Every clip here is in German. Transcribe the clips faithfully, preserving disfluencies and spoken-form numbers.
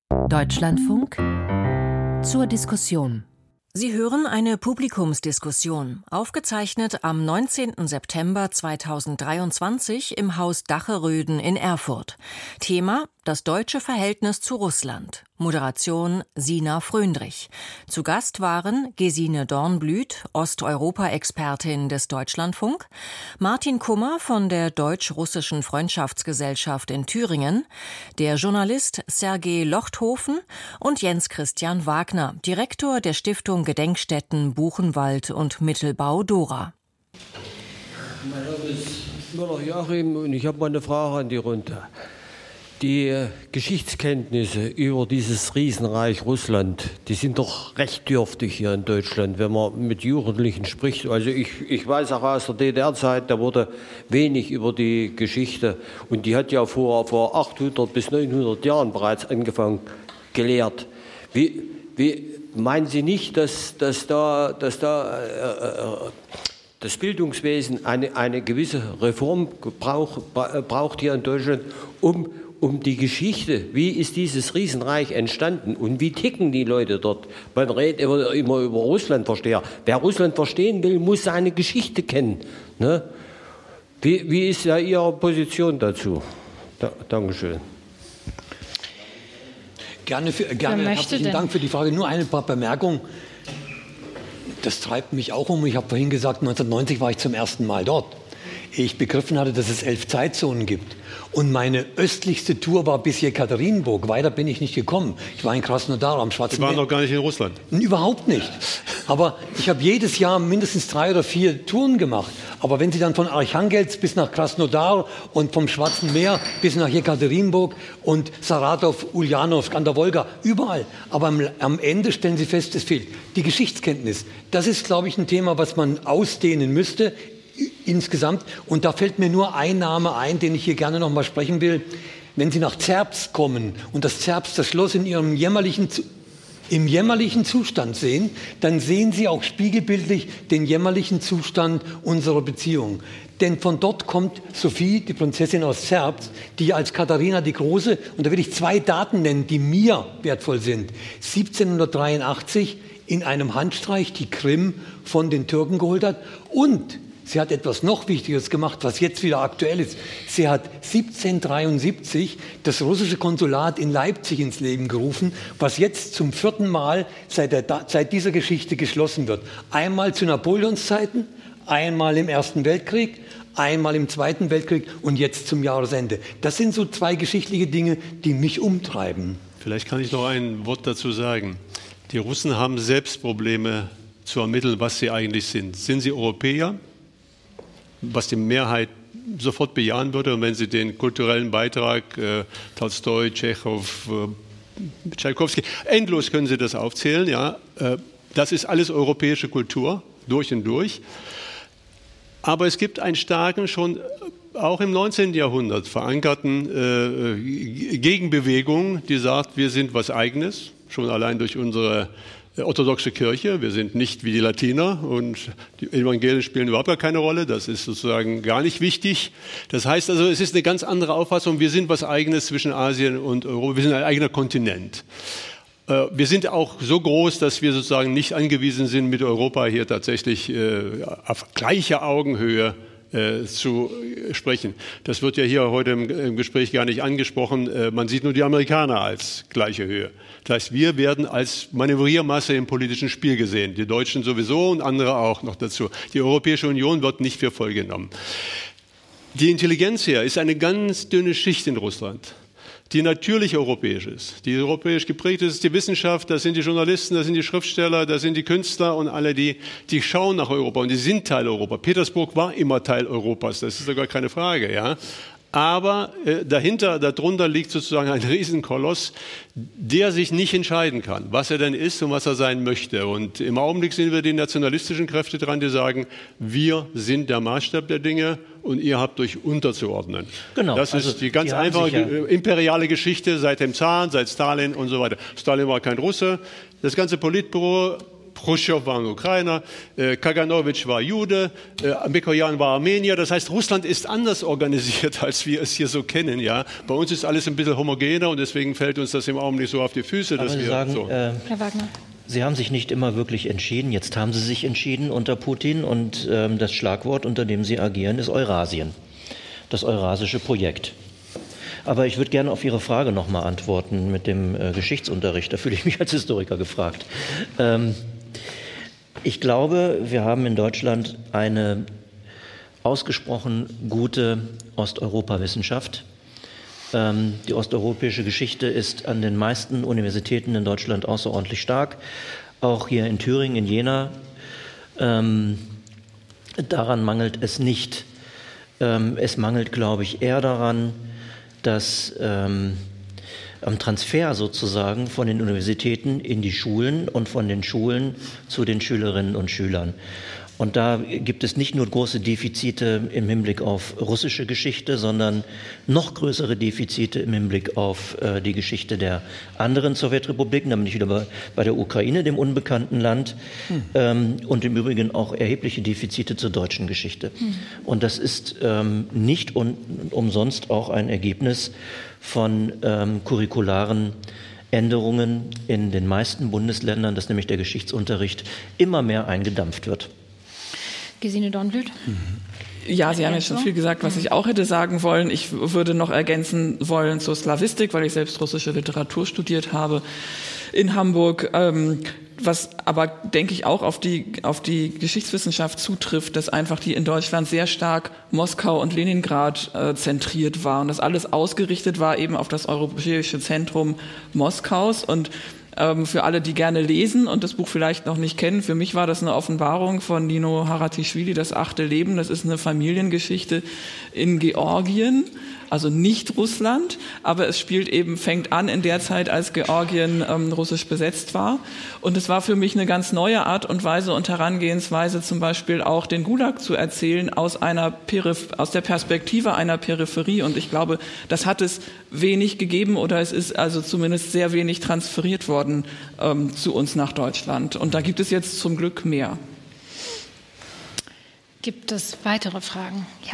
Deutschlandfunk zur Diskussion. Sie hören eine Publikumsdiskussion, aufgezeichnet am neunzehnten September zweitausenddreiundzwanzig im Haus Dacheröden in Erfurt. Thema: das deutsche Verhältnis zu Russland. Moderation Sina Fröndrich. Zu Gast waren Gesine Dornblüt, Osteuropa-Expertin des Deutschlandfunk, Martin Kummer von der Deutsch-Russischen Freundschaftsgesellschaft in Thüringen, der Journalist Sergei Lochthofen und Jens Christian Wagner, Direktor der Stiftung Gedenkstätten Buchenwald und Mittelbau Dora. Mein Name ist Müller-Joachim und ich habe mal eine Frage an die Runde. Die Geschichtskenntnisse über dieses Riesenreich Russland, die sind doch recht dürftig hier in Deutschland, wenn man mit Jugendlichen spricht. Also ich, ich weiß auch aus der D D R-Zeit, da wurde wenig über die Geschichte. Und die hat ja vor, vor achthundert bis neunhundert Jahren bereits angefangen, gelehrt. Wie, wie meinen Sie nicht, dass, dass da, dass da äh, äh, das Bildungswesen eine, eine gewisse Reform brauch, braucht hier in Deutschland, um um die Geschichte, wie ist dieses Riesenreich entstanden und wie ticken die Leute dort? Man redet immer, immer über Russlandversteher. Wer Russland verstehen will, muss seine Geschichte kennen. Ne? Wie, wie ist ja Ihre Position dazu? Da, Dankeschön. Gerne, für, gerne herzlichen denn? Dank für die Frage. Nur ein paar Bemerkungen. Das treibt mich auch um. Ich habe vorhin gesagt, neunzehnhundertneunzig war ich zum ersten Mal dort. Ich begriffen hatte, dass es elf Zeitzonen gibt. Und meine östlichste Tour war bis Jekaterinburg. Weiter bin ich nicht gekommen. Ich war in Krasnodar am Schwarzen Meer. Sie waren noch gar nicht in Russland? Überhaupt nicht. Aber ich habe jedes Jahr mindestens drei oder vier Touren gemacht. Aber wenn Sie dann von Archangelsk bis nach Krasnodar und vom Schwarzen Meer bis nach Jekaterinburg und Saratow, Ulyanowsk an der Wolga, überall. Aber am, am Ende stellen Sie fest, es fehlt die Geschichtskenntnis. Das ist, glaube ich, ein Thema, was man ausdehnen müsste. Insgesamt. Und da fällt mir nur ein Name ein, den ich hier gerne noch mal sprechen will. Wenn Sie nach Zerbst kommen und das Zerbst, das Schloss in ihrem jämmerlichen, im jämmerlichen Zustand sehen, dann sehen Sie auch spiegelbildlich den jämmerlichen Zustand unserer Beziehung. Denn von dort kommt Sophie, die Prinzessin aus Zerbst, die als Katharina die Große, und da will ich zwei Daten nennen, die mir wertvoll sind, siebzehnhundertdreiundachtzig in einem Handstreich die Krim von den Türken geholt hat, und sie hat etwas noch Wichtiges gemacht, was jetzt wieder aktuell ist. Sie hat siebzehnhundertdreiundsiebzig das russische Konsulat in Leipzig ins Leben gerufen, was jetzt zum vierten Mal seit, der, seit dieser Geschichte geschlossen wird. Einmal zu Napoleonszeiten, einmal im Ersten Weltkrieg, einmal im Zweiten Weltkrieg und jetzt zum Jahresende. Das sind so zwei geschichtliche Dinge, die mich umtreiben. Vielleicht kann ich noch ein Wort dazu sagen. Die Russen haben selbst Probleme zu ermitteln, was sie eigentlich sind. Sind sie Europäer? Was die Mehrheit sofort bejahen würde. Und wenn Sie den kulturellen Beitrag, äh, Tolstoi, Tschechow, äh, Tschaikowski, endlos können Sie das aufzählen. Ja, äh, das ist alles europäische Kultur, durch und durch. Aber es gibt einen starken, schon auch im neunzehnten Jahrhundert verankerten äh, Gegenbewegung, die sagt, wir sind was Eigenes, schon allein durch unsere orthodoxe Kirche. Wir sind nicht wie die Latiner und die Evangelien spielen überhaupt gar keine Rolle. Das ist sozusagen gar nicht wichtig. Das heißt also, es ist eine ganz andere Auffassung. Wir sind was Eigenes zwischen Asien und Europa. Wir sind ein eigener Kontinent. Wir sind auch so groß, dass wir sozusagen nicht angewiesen sind, mit Europa hier tatsächlich auf gleicher Augenhöhe zu sprechen. Das wird ja hier heute im Gespräch gar nicht angesprochen. Man sieht nur die Amerikaner als gleiche Höhe. Das heißt, wir werden als Manövriermasse im politischen Spiel gesehen. Die Deutschen sowieso und andere auch noch dazu. Die Europäische Union wird nicht für voll genommen. Die Intelligenzia ist eine ganz dünne Schicht in Russland, die natürlich europäisch ist, die europäisch geprägt ist, die Wissenschaft, das sind die Journalisten, das sind die Schriftsteller, das sind die Künstler und alle, die, die schauen nach Europa und die sind Teil Europas. Petersburg war immer Teil Europas, das ist sogar keine Frage, ja. Aber äh, dahinter, darunter liegt sozusagen ein Riesenkoloss, der sich nicht entscheiden kann, was er denn ist und was er sein möchte. Und im Augenblick sind wir die nationalistischen Kräfte dran, die sagen, wir sind der Maßstab der Dinge und ihr habt euch unterzuordnen. Genau, das ist also die ganz die einfache ja imperiale Geschichte seit dem Zaren, seit Stalin und so weiter. Stalin war kein Russe. Das ganze Politbüro Chruschtschow war ein Ukrainer, äh, Kaganowitsch war Jude, äh, Mikojan war Armenier. Das heißt, Russland ist anders organisiert, als wir es hier so kennen. Ja? Bei uns ist alles ein bisschen homogener und deswegen fällt uns das im Augenblick so auf die Füße. Aber dass Sie wir sagen, so äh, Herr Wagner. Sie haben sich nicht immer wirklich entschieden. Jetzt haben Sie sich entschieden unter Putin und ähm, das Schlagwort, unter dem Sie agieren, ist Eurasien, das eurasische Projekt. Aber ich würde gerne auf Ihre Frage noch mal antworten mit dem äh, Geschichtsunterricht. Da fühle ich mich als Historiker gefragt. Ähm, ich glaube, wir haben in Deutschland eine ausgesprochen gute Osteuropa-Wissenschaft. Ähm, die osteuropäische Geschichte ist an den meisten Universitäten in Deutschland außerordentlich stark. Auch hier in Thüringen, in Jena. Ähm, daran mangelt es nicht. Ähm, es mangelt, glaube ich, eher daran, dass ähm, am Transfer sozusagen von den Universitäten in die Schulen und von den Schulen zu den Schülerinnen und Schülern. Und da gibt es nicht nur große Defizite im Hinblick auf russische Geschichte, sondern noch größere Defizite im Hinblick auf äh, die Geschichte der anderen Sowjetrepubliken. Da bin ich wieder bei, bei der Ukraine, dem unbekannten Land, hm. ähm, und im Übrigen auch erhebliche Defizite zur deutschen Geschichte. Hm. Und das ist ähm, nicht un umsonst auch ein Ergebnis von ähm, curricularen Änderungen in den meisten Bundesländern, dass nämlich der Geschichtsunterricht immer mehr eingedampft wird. Gesine Dornblüt. Ja, Sie haben jetzt schon viel gesagt, was ich auch hätte sagen wollen. Ich würde noch ergänzen wollen zur Slawistik, weil ich selbst russische Literatur studiert habe in Hamburg. Ähm, was aber, denke ich, auch auf die, auf die Geschichtswissenschaft zutrifft, dass einfach die in Deutschland sehr stark Moskau und Leningrad äh, zentriert war und dass alles ausgerichtet war eben auf das europäische Zentrum Moskaus. Und ähm, für alle, die gerne lesen und das Buch vielleicht noch nicht kennen, für mich war das eine Offenbarung von Nino Haratischvili, Das achte Leben. Das ist eine Familiengeschichte in Georgien, also nicht Russland, aber es spielt eben, fängt an in der Zeit, als Georgien ähm, russisch besetzt war. Und es war für mich eine ganz neue Art und Weise und Herangehensweise, zum Beispiel auch den Gulag zu erzählen aus einer Periph- aus der Perspektive einer Peripherie. Und ich glaube, das hat es wenig gegeben oder es ist also zumindest sehr wenig transferiert worden ähm, zu uns nach Deutschland. Und da gibt es jetzt zum Glück mehr. Gibt es weitere Fragen? Ja.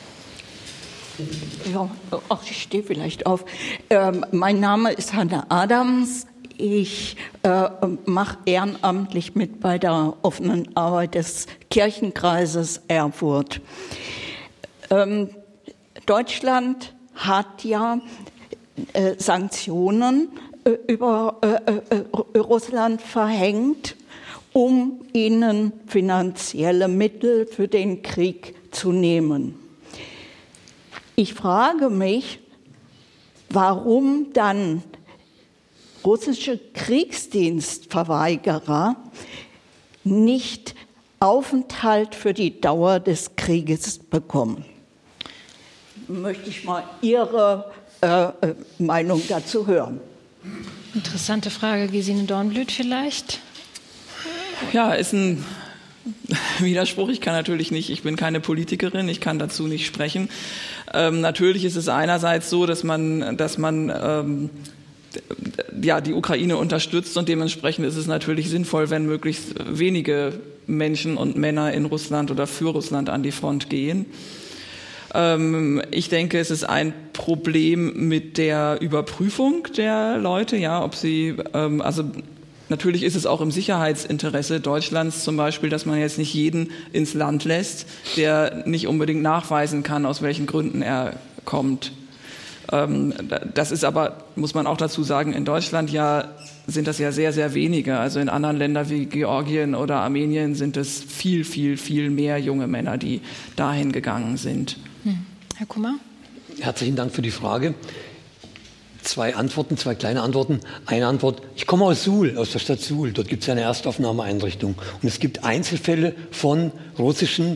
Ja, ach, ich stehe vielleicht auf. Ähm, mein Name ist Hanna Adams. Ich äh, mache ehrenamtlich mit bei der offenen Arbeit des Kirchenkreises Erfurt. Ähm, Deutschland hat ja äh, Sanktionen äh, über äh, äh, Russland verhängt, um ihnen finanzielle Mittel für den Krieg zu nehmen. Ich frage mich, warum dann russische Kriegsdienstverweigerer nicht Aufenthalt für die Dauer des Krieges bekommen. Möchte ich mal Ihre äh, Meinung dazu hören. Interessante Frage, Gesine Dornblüt vielleicht? Ja, ist ein Widerspruch. Ich kann natürlich nicht, ich bin keine Politikerin, ich kann dazu nicht sprechen. Ähm, natürlich ist es einerseits so, dass man, dass man ähm, ja, die Ukraine unterstützt und dementsprechend ist es natürlich sinnvoll, wenn möglichst wenige Menschen und Männer in Russland oder für Russland an die Front gehen. Ähm, ich denke, es ist ein Problem mit der Überprüfung der Leute, ja, ob sie, ähm, also natürlich ist es auch im Sicherheitsinteresse Deutschlands zum Beispiel, dass man jetzt nicht jeden ins Land lässt, der nicht unbedingt nachweisen kann, aus welchen Gründen er kommt. Das ist aber, muss man auch dazu sagen, in Deutschland ja sind das ja sehr, sehr wenige. Also in anderen Ländern wie Georgien oder Armenien sind es viel, viel, viel mehr junge Männer, die dahin gegangen sind. Hm. Herr Kummer? Herzlichen Dank für die Frage. Zwei Antworten, zwei kleine Antworten. Eine Antwort, ich komme aus Suhl, aus der Stadt Suhl. Dort gibt es eine Erstaufnahmeeinrichtung. Und es gibt Einzelfälle von russischen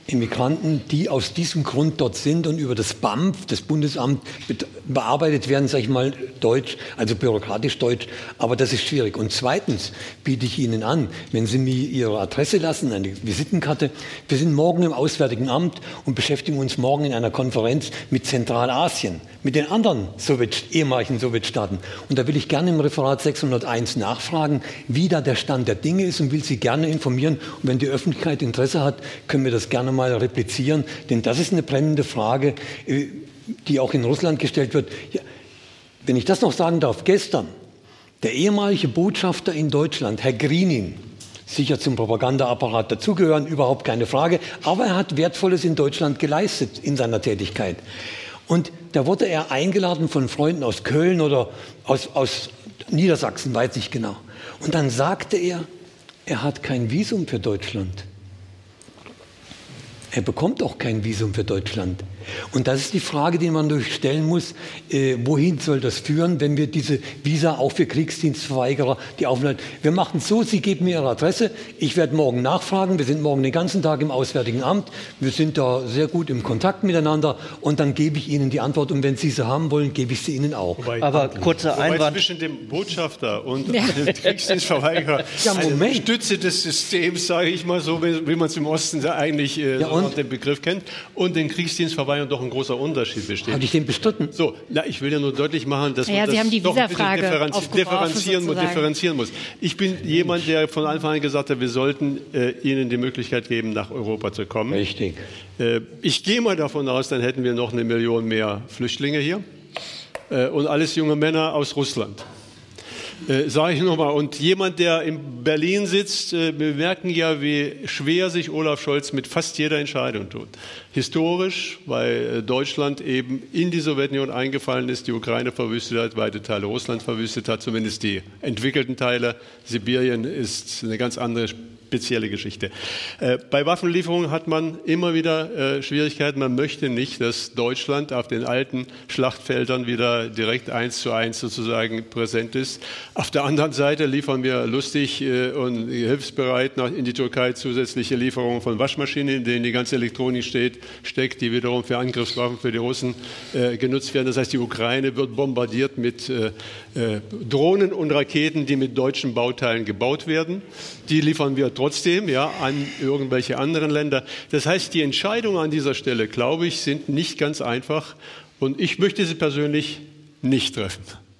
Immigranten, die aus diesem Grund dort sind und über das B A M F, das Bundesamt, bearbeitet werden, sage ich mal, deutsch, also bürokratisch deutsch, aber das ist schwierig. Und zweitens biete ich Ihnen an, wenn Sie mir Ihre Adresse lassen, eine Visitenkarte, wir sind morgen im Auswärtigen Amt und beschäftigen uns morgen in einer Konferenz mit Zentralasien, mit den anderen Sowjet, ehemaligen Sowjetstaaten. Und da will ich gerne im Referat sechshunderteins nachfragen, wie da der Stand der Dinge ist und will Sie gerne informieren. Und wenn die Öffentlichkeit Interesse hat, können wir das gerne mal replizieren, denn das ist eine brennende Frage, die auch in Russland gestellt wird. Ja, wenn ich das noch sagen darf, gestern, der ehemalige Botschafter in Deutschland, Herr Grinin, sicher zum Propagandaapparat dazugehören, überhaupt keine Frage, aber er hat Wertvolles in Deutschland geleistet in seiner Tätigkeit. Und da wurde er eingeladen von Freunden aus Köln oder aus, aus Niedersachsen, weiß ich genau. Und dann sagte er, er hat kein Visum für Deutschland. Er bekommt auch kein Visum für Deutschland. Und das ist die Frage, die man natürlich stellen muss, äh, wohin soll das führen, wenn wir diese Visa auch für Kriegsdienstverweigerer, die Aufenthalt, wir machen es so, Sie geben mir Ihre Adresse, ich werde morgen nachfragen, wir sind morgen den ganzen Tag im Auswärtigen Amt, wir sind da sehr gut im Kontakt miteinander und dann gebe ich Ihnen die Antwort und wenn Sie sie haben wollen, gebe ich sie Ihnen auch. Wobei, aber kurzer Einwand. Zwischen dem Botschafter und ja. dem Kriegsdienstverweigerer ja, Moment. eine Stütze des Systems, sage ich mal so, wie, wie man es im Osten eigentlich äh, ja, so den Begriff kennt, und den Kriegsdienstverweigerern doch ein großer Unterschied besteht. Habe ich den bestritten? So, na, ich will ja nur deutlich machen, dass ja, man Sie das haben die doch ein bisschen differenzi differenzieren, sozusagen. differenzieren muss. Ich bin jemand, der von Anfang an gesagt hat, wir sollten äh, Ihnen die Möglichkeit geben, nach Europa zu kommen. Richtig. Äh, ich gehe mal davon aus, dann hätten wir noch eine Million mehr Flüchtlinge hier äh, und alles junge Männer aus Russland. Äh, sage ich nochmal, und jemand, der in Berlin sitzt, äh, wir merken ja, wie schwer sich Olaf Scholz mit fast jeder Entscheidung tut. Historisch, weil äh, Deutschland eben in die Sowjetunion eingefallen ist, die Ukraine verwüstet hat, weite Teile Russland verwüstet hat, zumindest die entwickelten Teile. Sibirien ist eine ganz andere spezielle Geschichte. Äh, bei Waffenlieferungen hat man immer wieder äh, Schwierigkeiten. Man möchte nicht, dass Deutschland auf den alten Schlachtfeldern wieder direkt eins zu eins sozusagen präsent ist. Auf der anderen Seite liefern wir lustig äh, und hilfsbereit nach, in die Türkei zusätzliche Lieferungen von Waschmaschinen, in denen die ganze Elektronik steht, steckt, die wiederum für Angriffswaffen für die Russen äh, genutzt werden. Das heißt, die Ukraine wird bombardiert mit äh, äh, Drohnen und Raketen, die mit deutschen Bauteilen gebaut werden. Die liefern wir trotzdem ja, an irgendwelche anderen Länder. Das heißt, die Entscheidungen an dieser Stelle, glaube ich, sind nicht ganz einfach. Und ich möchte sie persönlich nicht treffen.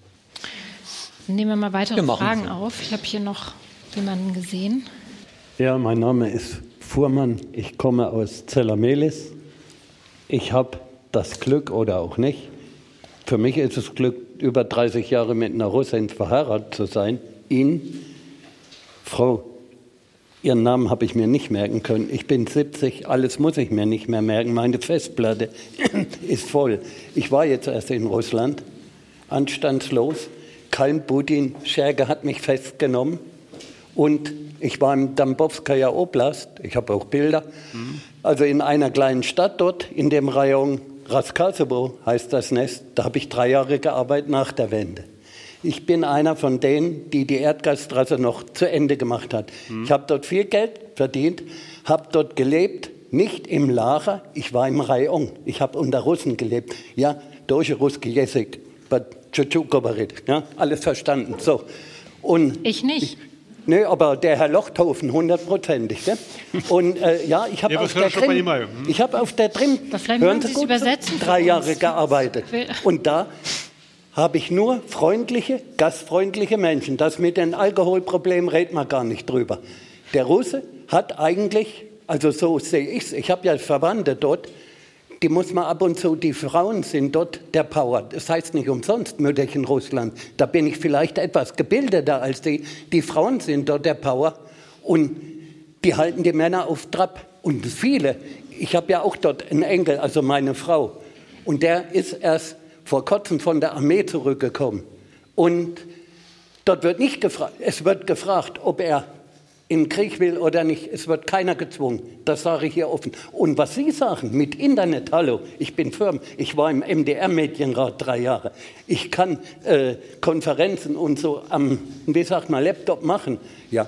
Nehmen wir mal weitere wir Fragen so. auf. Ich habe hier noch jemanden gesehen. Ja, mein Name ist Fuhrmann. Ich komme aus Zellamelis. Ich habe das Glück oder auch nicht. Für mich ist es Glück, über dreißig Jahre mit einer Russin verheiratet zu sein. Ihnen, Frau, Ihren Namen habe ich mir nicht merken können. Ich bin siebzig, alles muss ich mir nicht mehr merken. Meine Festplatte ist voll. Ich war jetzt erst in Russland, anstandslos. Kein Putin, Scherge hat mich festgenommen. Und ich war im Tambowskaja Oblast, ich habe auch Bilder, mhm. also in einer kleinen Stadt dort, in dem Rayon Raskasovo heißt das Nest. Da habe ich drei Jahre gearbeitet nach der Wende. Ich bin einer von denen, die die Erdgasstraße noch zu Ende gemacht hat. Mhm. Ich habe dort viel Geld verdient, habe dort gelebt, nicht im Lager, ich war im Rayon. Ich habe unter Russen gelebt. Ja, deutsche Ruski Jesik, ja, alles verstanden. So. Und ich nicht. Nee, aber der Herr Lochthofen, hundertprozentig. Und äh, ja, ich habe ja, auf, hm? hab auf der Trim hören Sie gut, drei Jahre gearbeitet. Und da habe ich nur freundliche, gastfreundliche Menschen. Das mit den Alkoholproblemen redet man gar nicht drüber. Der Russe hat eigentlich, also so sehe ich es, ich habe ja Verwandte dort, die muss man ab und zu, die Frauen sind dort der Power. Das heißt nicht umsonst Mütterchen Russland. Da bin ich vielleicht etwas gebildeter als die. Die Frauen sind dort der Power und die halten die Männer auf Trab. Und viele, ich habe ja auch dort einen Enkel, also meine Frau. Und der ist erst vor kurzem von der Armee zurückgekommen. Und dort wird nicht gefragt, es wird gefragt, ob er in den Krieg will oder nicht. Es wird keiner gezwungen. Das sage ich hier offen. Und was Sie sagen mit Internet, hallo, ich bin firm, ich war im M D R-Medienrat drei Jahre. Ich kann äh, Konferenzen und so am, wie sagt man, Laptop machen. Ja,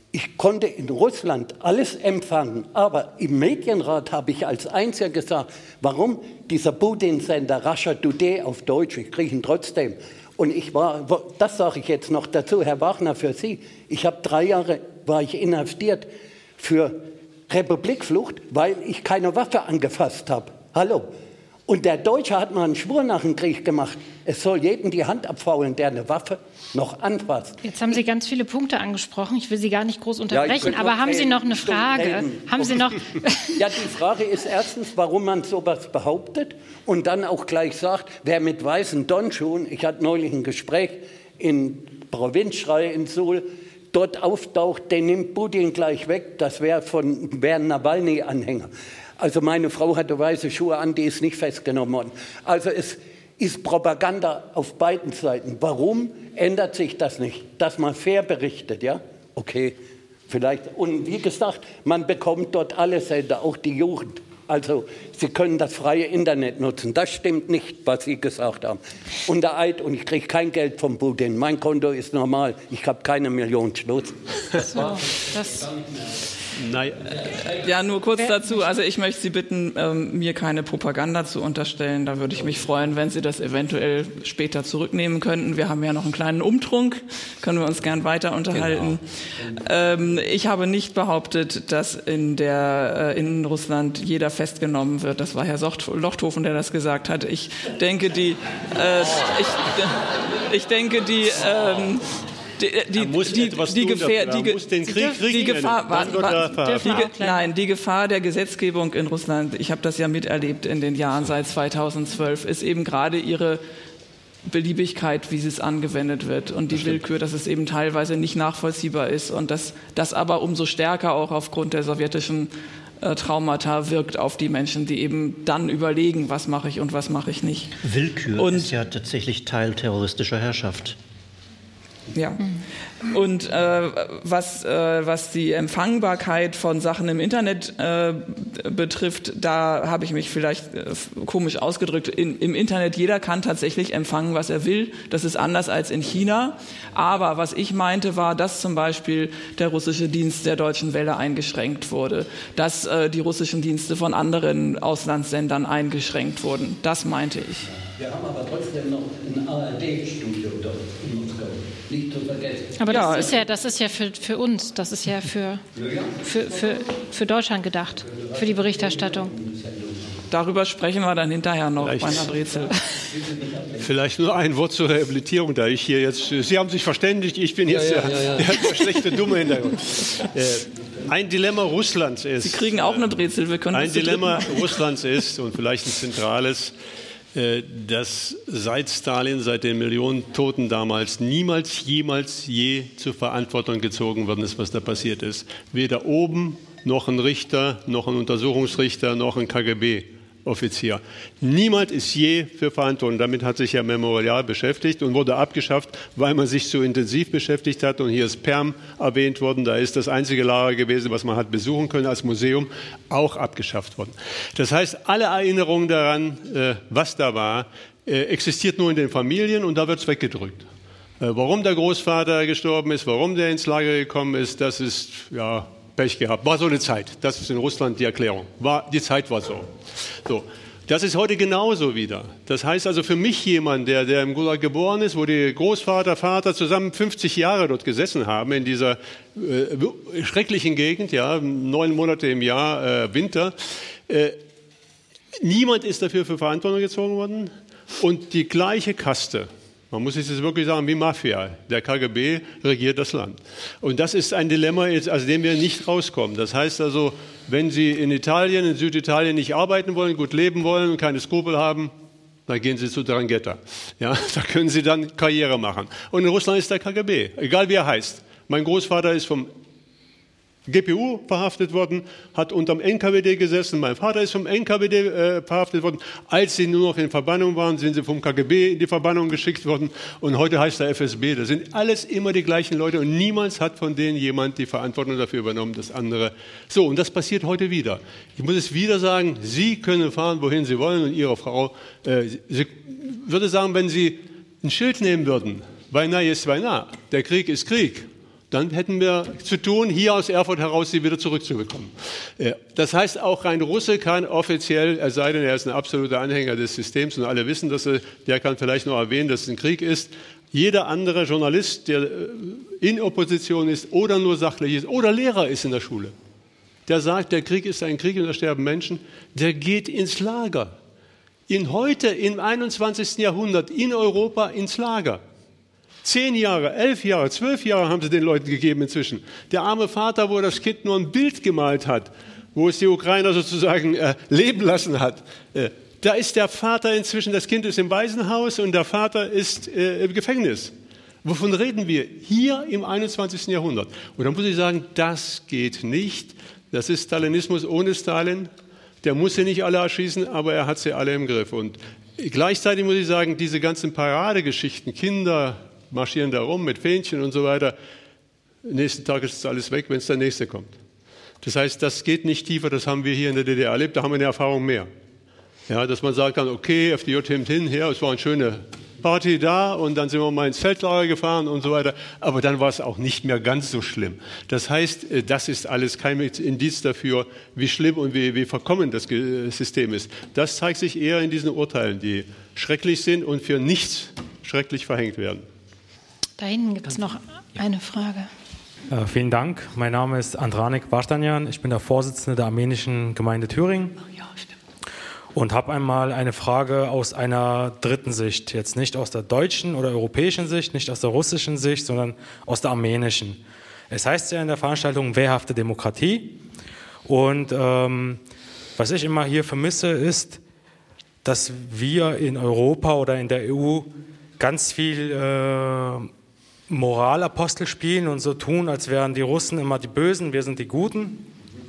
Ich konnte in Russland alles empfangen, aber im Medienrat habe ich als Einziger gesagt, warum dieser Putin-Sender Russia Today auf Deutsch, ich kriege ihn trotzdem. Und ich war, das sage ich jetzt noch dazu, Herr Wagner, für Sie. Ich habe drei Jahre, war ich inhaftiert für Republikflucht, weil ich keine Waffe angefasst habe. Hallo. Und der Deutsche hat mal einen Schwur nach dem Krieg gemacht. Es soll jedem die Hand abfaulen, der eine Waffe noch anfasst. Jetzt haben Sie ganz viele Punkte angesprochen. Ich will Sie gar nicht groß unterbrechen, ja, aber haben reden, Sie noch eine Frage? Haben Sie noch? Ja, die Frage ist erstens, warum man sowas behauptet und dann auch gleich sagt, wer mit weißen Donschuhen, ich hatte neulich ein Gespräch in Provinzschrei in Suhl, dort auftaucht, den nimmt Putin gleich weg, das wäre von wär ein Nawalny-Anhänger. Also meine Frau hatte weiße Schuhe an, die ist nicht festgenommen worden. Also es ist Propaganda auf beiden Seiten. Warum ändert sich das nicht? Dass man fair berichtet, ja? Okay, vielleicht. Und wie gesagt, man bekommt dort alle Sender, auch die Jugend. Also Sie können das freie Internet nutzen. Das stimmt nicht, was Sie gesagt haben. Unter Eid, und ich kriege kein Geld vom Putin. Mein Konto ist normal. Ich habe keine Million Schluss. So, das Nein. Ja, nur kurz dazu. Also ich möchte Sie bitten, ähm, mir keine Propaganda zu unterstellen. Da würde ich mich freuen, wenn Sie das eventuell später zurücknehmen könnten. Wir haben ja noch einen kleinen Umtrunk, können wir uns gern weiter unterhalten. Genau. Ähm, ich habe nicht behauptet, dass in, der, äh, in Russland jeder festgenommen wird. Das war Herr Lochthofen, der das gesagt hat. Ich denke, die, äh, ich, ich denke, die, ähm, Die, die, die, die, Gefähr, die, muss den Krieg die Gefahr, warten, warten, die, nein, die Gefahr der Gesetzgebung in Russland, ich habe das ja miterlebt in den Jahren seit zweitausendzwölf, ist eben gerade ihre Beliebigkeit, wie es angewendet wird und die Willkür, dass es eben teilweise nicht nachvollziehbar ist und dass das aber umso stärker auch aufgrund der sowjetischen äh, Traumata wirkt auf die Menschen, die eben dann überlegen, was mache ich und was mache ich nicht. Willkür und, ist ja tatsächlich Teil terroristischer Herrschaft. Ja. Und äh, was, äh, was die Empfangbarkeit von Sachen im Internet äh, betrifft, da habe ich mich vielleicht äh, komisch ausgedrückt. In, Im Internet, jeder kann tatsächlich empfangen, was er will. Das ist anders als in China. Aber was ich meinte, war, dass zum Beispiel der russische Dienst der Deutschen Welle eingeschränkt wurde, dass äh, die russischen Dienste von anderen Auslandssendern eingeschränkt wurden. Das meinte ich. Wir haben aber trotzdem noch ein A R D-Studio dort in Moskau. Nicht zu vergessen. Aber das ja, ist ja, das ist ja für, für uns, das ist ja für, für, für, für Deutschland gedacht, für die Berichterstattung. Darüber sprechen wir dann hinterher noch vielleicht, bei einer Brezel. Vielleicht nur ein Wort zur Rehabilitierung, da ich hier jetzt, Sie haben sich verständigt, ich bin jetzt ja, ja, der, ja, ja. der, der schlechte, dumme Hintergrund. Äh, ein Dilemma Russlands ist... Sie kriegen auch eine Brezel, wir können Ein Dilemma Russlands ist, und vielleicht ein zentrales, dass seit Stalin, seit den Millionen Toten damals, niemals, jemals, je zur Verantwortung gezogen worden ist, was da passiert ist. Weder oben noch ein Richter, noch ein Untersuchungsrichter, noch ein K G B-Offizier. Niemand ist je für Verantwortung. Damit hat sich ja Memorial beschäftigt und wurde abgeschafft, weil man sich so intensiv beschäftigt hat. Und hier ist Perm erwähnt worden. Da ist das einzige Lager gewesen, was man hat besuchen können als Museum, auch abgeschafft worden. Das heißt, alle Erinnerungen daran, was da war, existiert nur in den Familien und da wird es weggedrückt. Warum der Großvater gestorben ist, warum der ins Lager gekommen ist, das ist, ja, Pech gehabt. War so eine Zeit. Das ist in Russland die Erklärung. War, die Zeit war so. So. Das ist heute genauso wieder. Das heißt also für mich jemand, der, der im Gulag geboren ist, wo die Großvater, Vater zusammen fünfzig Jahre dort gesessen haben, in dieser äh, schrecklichen Gegend, ja, neun Monate im Jahr äh, Winter. Äh, niemand ist dafür für Verantwortung gezogen worden. Und die gleiche Kaste, man muss es jetzt wirklich sagen, wie Mafia. Der K G B regiert das Land. Und das ist ein Dilemma, aus dem wir nicht rauskommen. Das heißt also, wenn Sie in Italien, in Süditalien nicht arbeiten wollen, gut leben wollen und keine Skrupel haben, dann gehen Sie zu Drangheta. Ja, da können Sie dann Karriere machen. Und in Russland ist der K G B, egal wie er heißt. Mein Großvater ist vom G P U verhaftet worden, hat unterm N K W D gesessen. Mein Vater ist vom N K W D äh, verhaftet worden. Als sie nur noch in Verbannung waren, sind sie vom K G B in die Verbannung geschickt worden. Und heute heißt er F S B. Das sind alles immer die gleichen Leute und niemals hat von denen jemand die Verantwortung dafür übernommen, das andere. So, und das passiert heute wieder. Ich muss es wieder sagen, Sie können fahren, wohin Sie wollen und Ihre Frau. Äh, sie würde sagen, wenn Sie ein Schild nehmen würden, Vojna jest Vojna, der Krieg ist Krieg, Dann hätten wir zu tun, hier aus Erfurt heraus sie wieder zurückzubekommen. Das heißt, auch ein Russe kann offiziell, es sei denn, er ist ein absoluter Anhänger des Systems und alle wissen, dass er, der kann vielleicht noch erwähnen, dass es ein Krieg ist. Jeder andere Journalist, der in Opposition ist oder nur sachlich ist oder Lehrer ist in der Schule, der sagt, der Krieg ist ein Krieg und da sterben Menschen, der geht ins Lager. In heute, im einundzwanzigsten Jahrhundert, in Europa ins Lager. Zehn Jahre, elf Jahre, zwölf Jahre haben sie den Leuten gegeben inzwischen. Der arme Vater, wo das Kind nur ein Bild gemalt hat, wo es die Ukrainer sozusagen äh, leben lassen hat, äh, da ist der Vater inzwischen, das Kind ist im Waisenhaus und der Vater ist äh, im Gefängnis. Wovon reden wir? Hier im einundzwanzigsten Jahrhundert. Und da muss ich sagen, das geht nicht. Das ist Stalinismus ohne Stalin. Der muss sie nicht alle erschießen, aber er hat sie alle im Griff. Und gleichzeitig muss ich sagen, diese ganzen Paradegeschichten, Kinder marschieren da rum mit Fähnchen und so weiter. Nächsten Tag ist alles weg, wenn es der Nächste kommt. Das heißt, das geht nicht tiefer, das haben wir hier in der D D R erlebt, da haben wir eine Erfahrung mehr. Ja, dass man sagt dann, okay, F D J nimmt hin, her, es war eine schöne Party da und dann sind wir mal ins Feldlager gefahren und so weiter. Aber dann war es auch nicht mehr ganz so schlimm. Das heißt, das ist alles kein Indiz dafür, wie schlimm und wie, wie verkommen das System ist. Das zeigt sich eher in diesen Urteilen, die schrecklich sind und für nichts schrecklich verhängt werden. Da hinten gibt es noch eine Frage. Äh, vielen Dank. Mein Name ist Andranik Vartanyan. Ich bin der Vorsitzende der armenischen Gemeinde Thüringen. Ja, stimmt. Und habe einmal eine Frage aus einer dritten Sicht. Jetzt nicht aus der deutschen oder europäischen Sicht, nicht aus der russischen Sicht, sondern aus der armenischen. Es heißt ja in der Veranstaltung wehrhafte Demokratie. Und ähm, was ich immer hier vermisse, ist, dass wir in Europa oder in der E U ganz viel äh, Moralapostel spielen und so tun, als wären die Russen immer die Bösen, wir sind die Guten.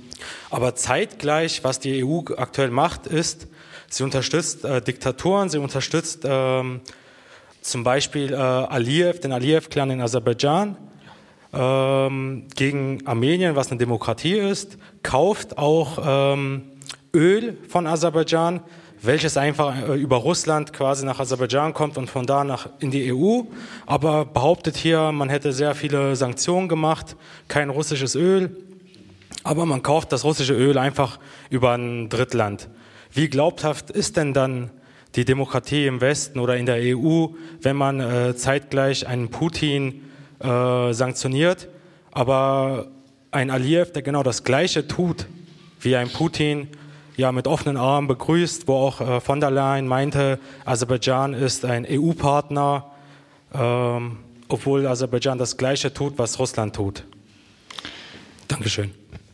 Aber zeitgleich, was die E U aktuell macht, ist, sie unterstützt äh, Diktaturen, sie unterstützt äh, zum Beispiel äh, Aliyev, den Aliyev-Clan in Aserbaidschan, äh, gegen Armenien, was eine Demokratie ist, kauft auch äh, Öl von Aserbaidschan, welches einfach über Russland quasi nach Aserbaidschan kommt und von da nach in die E U, aber behauptet hier, man hätte sehr viele Sanktionen gemacht, kein russisches Öl, aber man kauft das russische Öl einfach über ein Drittland. Wie glaubhaft ist denn dann die Demokratie im Westen oder in der E U, wenn man äh, zeitgleich einen Putin äh, sanktioniert, aber ein Aliyev, der genau das Gleiche tut wie ein Putin, ja, mit offenen Armen begrüßt, wo auch äh, von der Leyen meinte, Aserbaidschan ist ein E U-Partner, ähm, obwohl Aserbaidschan das Gleiche tut, was Russland tut. Dankeschön.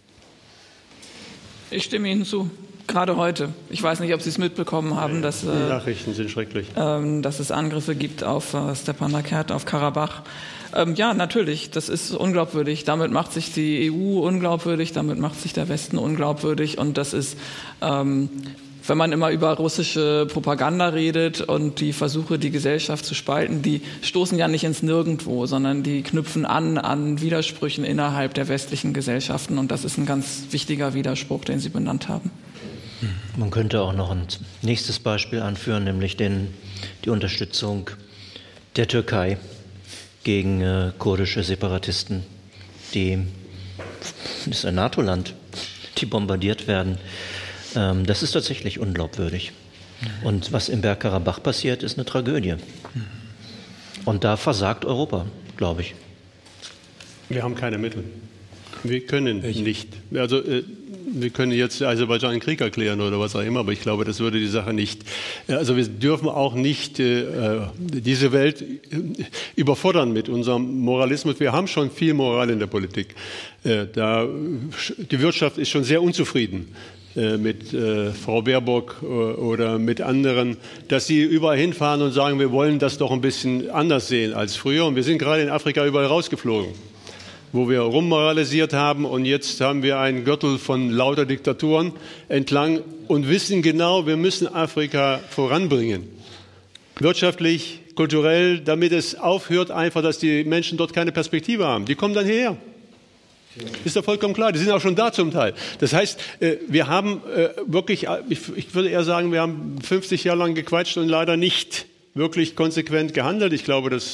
Ich stimme Ihnen zu, gerade heute. Ich weiß nicht, ob Sie es mitbekommen haben, dass, äh, die Nachrichten sind schrecklich. Ähm, dass es Angriffe gibt auf äh, Stepanakert, auf Karabach. Ähm, ja, natürlich, das ist unglaubwürdig. Damit macht sich die E U unglaubwürdig, damit macht sich der Westen unglaubwürdig. Und das ist, ähm, wenn man immer über russische Propaganda redet und die Versuche, die Gesellschaft zu spalten, die stoßen ja nicht ins Nirgendwo, sondern die knüpfen an an Widersprüchen innerhalb der westlichen Gesellschaften. Und das ist ein ganz wichtiger Widerspruch, den Sie benannt haben. Man könnte auch noch ein nächstes Beispiel anführen, nämlich den, die Unterstützung der Türkei gegen äh, kurdische Separatisten, die, das ist ein NATO-Land, die bombardiert werden. Ähm, das ist tatsächlich unglaubwürdig. Und was im Bergkarabach passiert, ist eine Tragödie. Und da versagt Europa, glaube ich. Wir haben keine Mittel. Wir können nicht. Also äh, wir können jetzt Aserbaidschan einen Krieg erklären oder was auch immer, aber ich glaube, das würde die Sache nicht. Also wir dürfen auch nicht äh, diese Welt überfordern mit unserem Moralismus. Wir haben schon viel Moral in der Politik. Äh, da, die Wirtschaft ist schon sehr unzufrieden äh, mit äh, Frau Baerbock äh, oder mit anderen, dass sie überall hinfahren und sagen, wir wollen das doch ein bisschen anders sehen als früher. Und wir sind gerade in Afrika überall rausgeflogen, wo wir rummoralisiert haben, und jetzt haben wir einen Gürtel von lauter Diktaturen entlang und wissen genau, wir müssen Afrika voranbringen. Wirtschaftlich, kulturell, damit es aufhört einfach, dass die Menschen dort keine Perspektive haben. Die kommen dann hierher. Ist doch vollkommen klar, die sind auch schon da zum Teil. Das heißt, wir haben wirklich, ich würde eher sagen, wir haben fünfzig Jahre lang gequatscht und leider nicht wirklich konsequent gehandelt. Ich glaube, das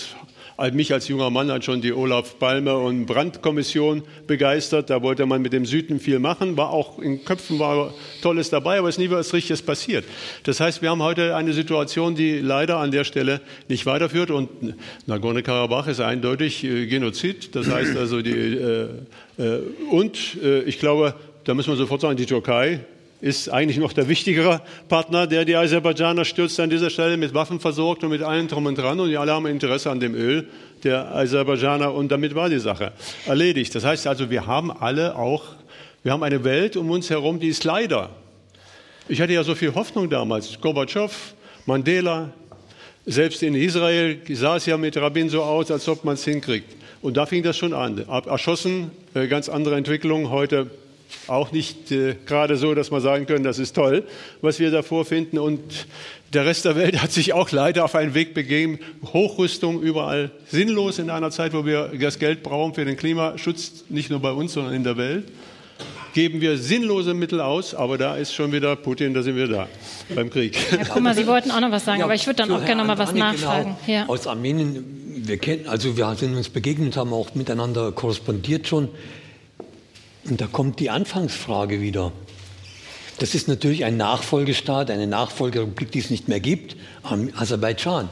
Mich als junger Mann hat schon die Olaf Palme und Brandt-Kommission begeistert. Da wollte man mit dem Süden viel machen. War auch in Köpfen war Tolles dabei, aber es ist nie was Richtiges passiert. Das heißt, wir haben heute eine Situation, die leider an der Stelle nicht weiterführt. Und Nagorno-Karabach ist eindeutig äh, Genozid. Das heißt also, die, äh, äh, und äh, ich glaube, da müssen wir sofort sagen, die Türkei ist eigentlich noch der wichtigere Partner, der die Aserbaidschaner stürzt an dieser Stelle, mit Waffen versorgt und mit allem drum und dran. Und die alle haben Interesse an dem Öl der Aserbaidschaner. Und damit war die Sache erledigt. Das heißt also, wir haben alle auch, wir haben eine Welt um uns herum, die ist leider. Ich hatte ja so viel Hoffnung damals. Gorbatschow, Mandela, selbst in Israel sah es ja mit Rabin so aus, als ob man es hinkriegt. Und da fing das schon an. Erschossen, ganz andere Entwicklungen heute. Auch nicht äh, gerade so, dass man sagen können, das ist toll, was wir da vorfinden. Und der Rest der Welt hat sich auch leider auf einen Weg begeben. Hochrüstung überall sinnlos in einer Zeit, wo wir das Geld brauchen für den Klimaschutz, nicht nur bei uns, sondern in der Welt. Geben wir sinnlose Mittel aus, aber da ist schon wieder Putin, da sind wir da beim Krieg. Herr Kummer, Sie wollten auch noch was sagen, ja, aber ich würde dann auch gerne noch mal was nachfragen. Genau, ja. Aus Armenien, wir kennen, also wir sind uns begegnet, haben auch miteinander korrespondiert schon. Und da kommt die Anfangsfrage wieder. Das ist natürlich ein Nachfolgestaat, eine Nachfolgerepublik, die es nicht mehr gibt, Aserbaidschan.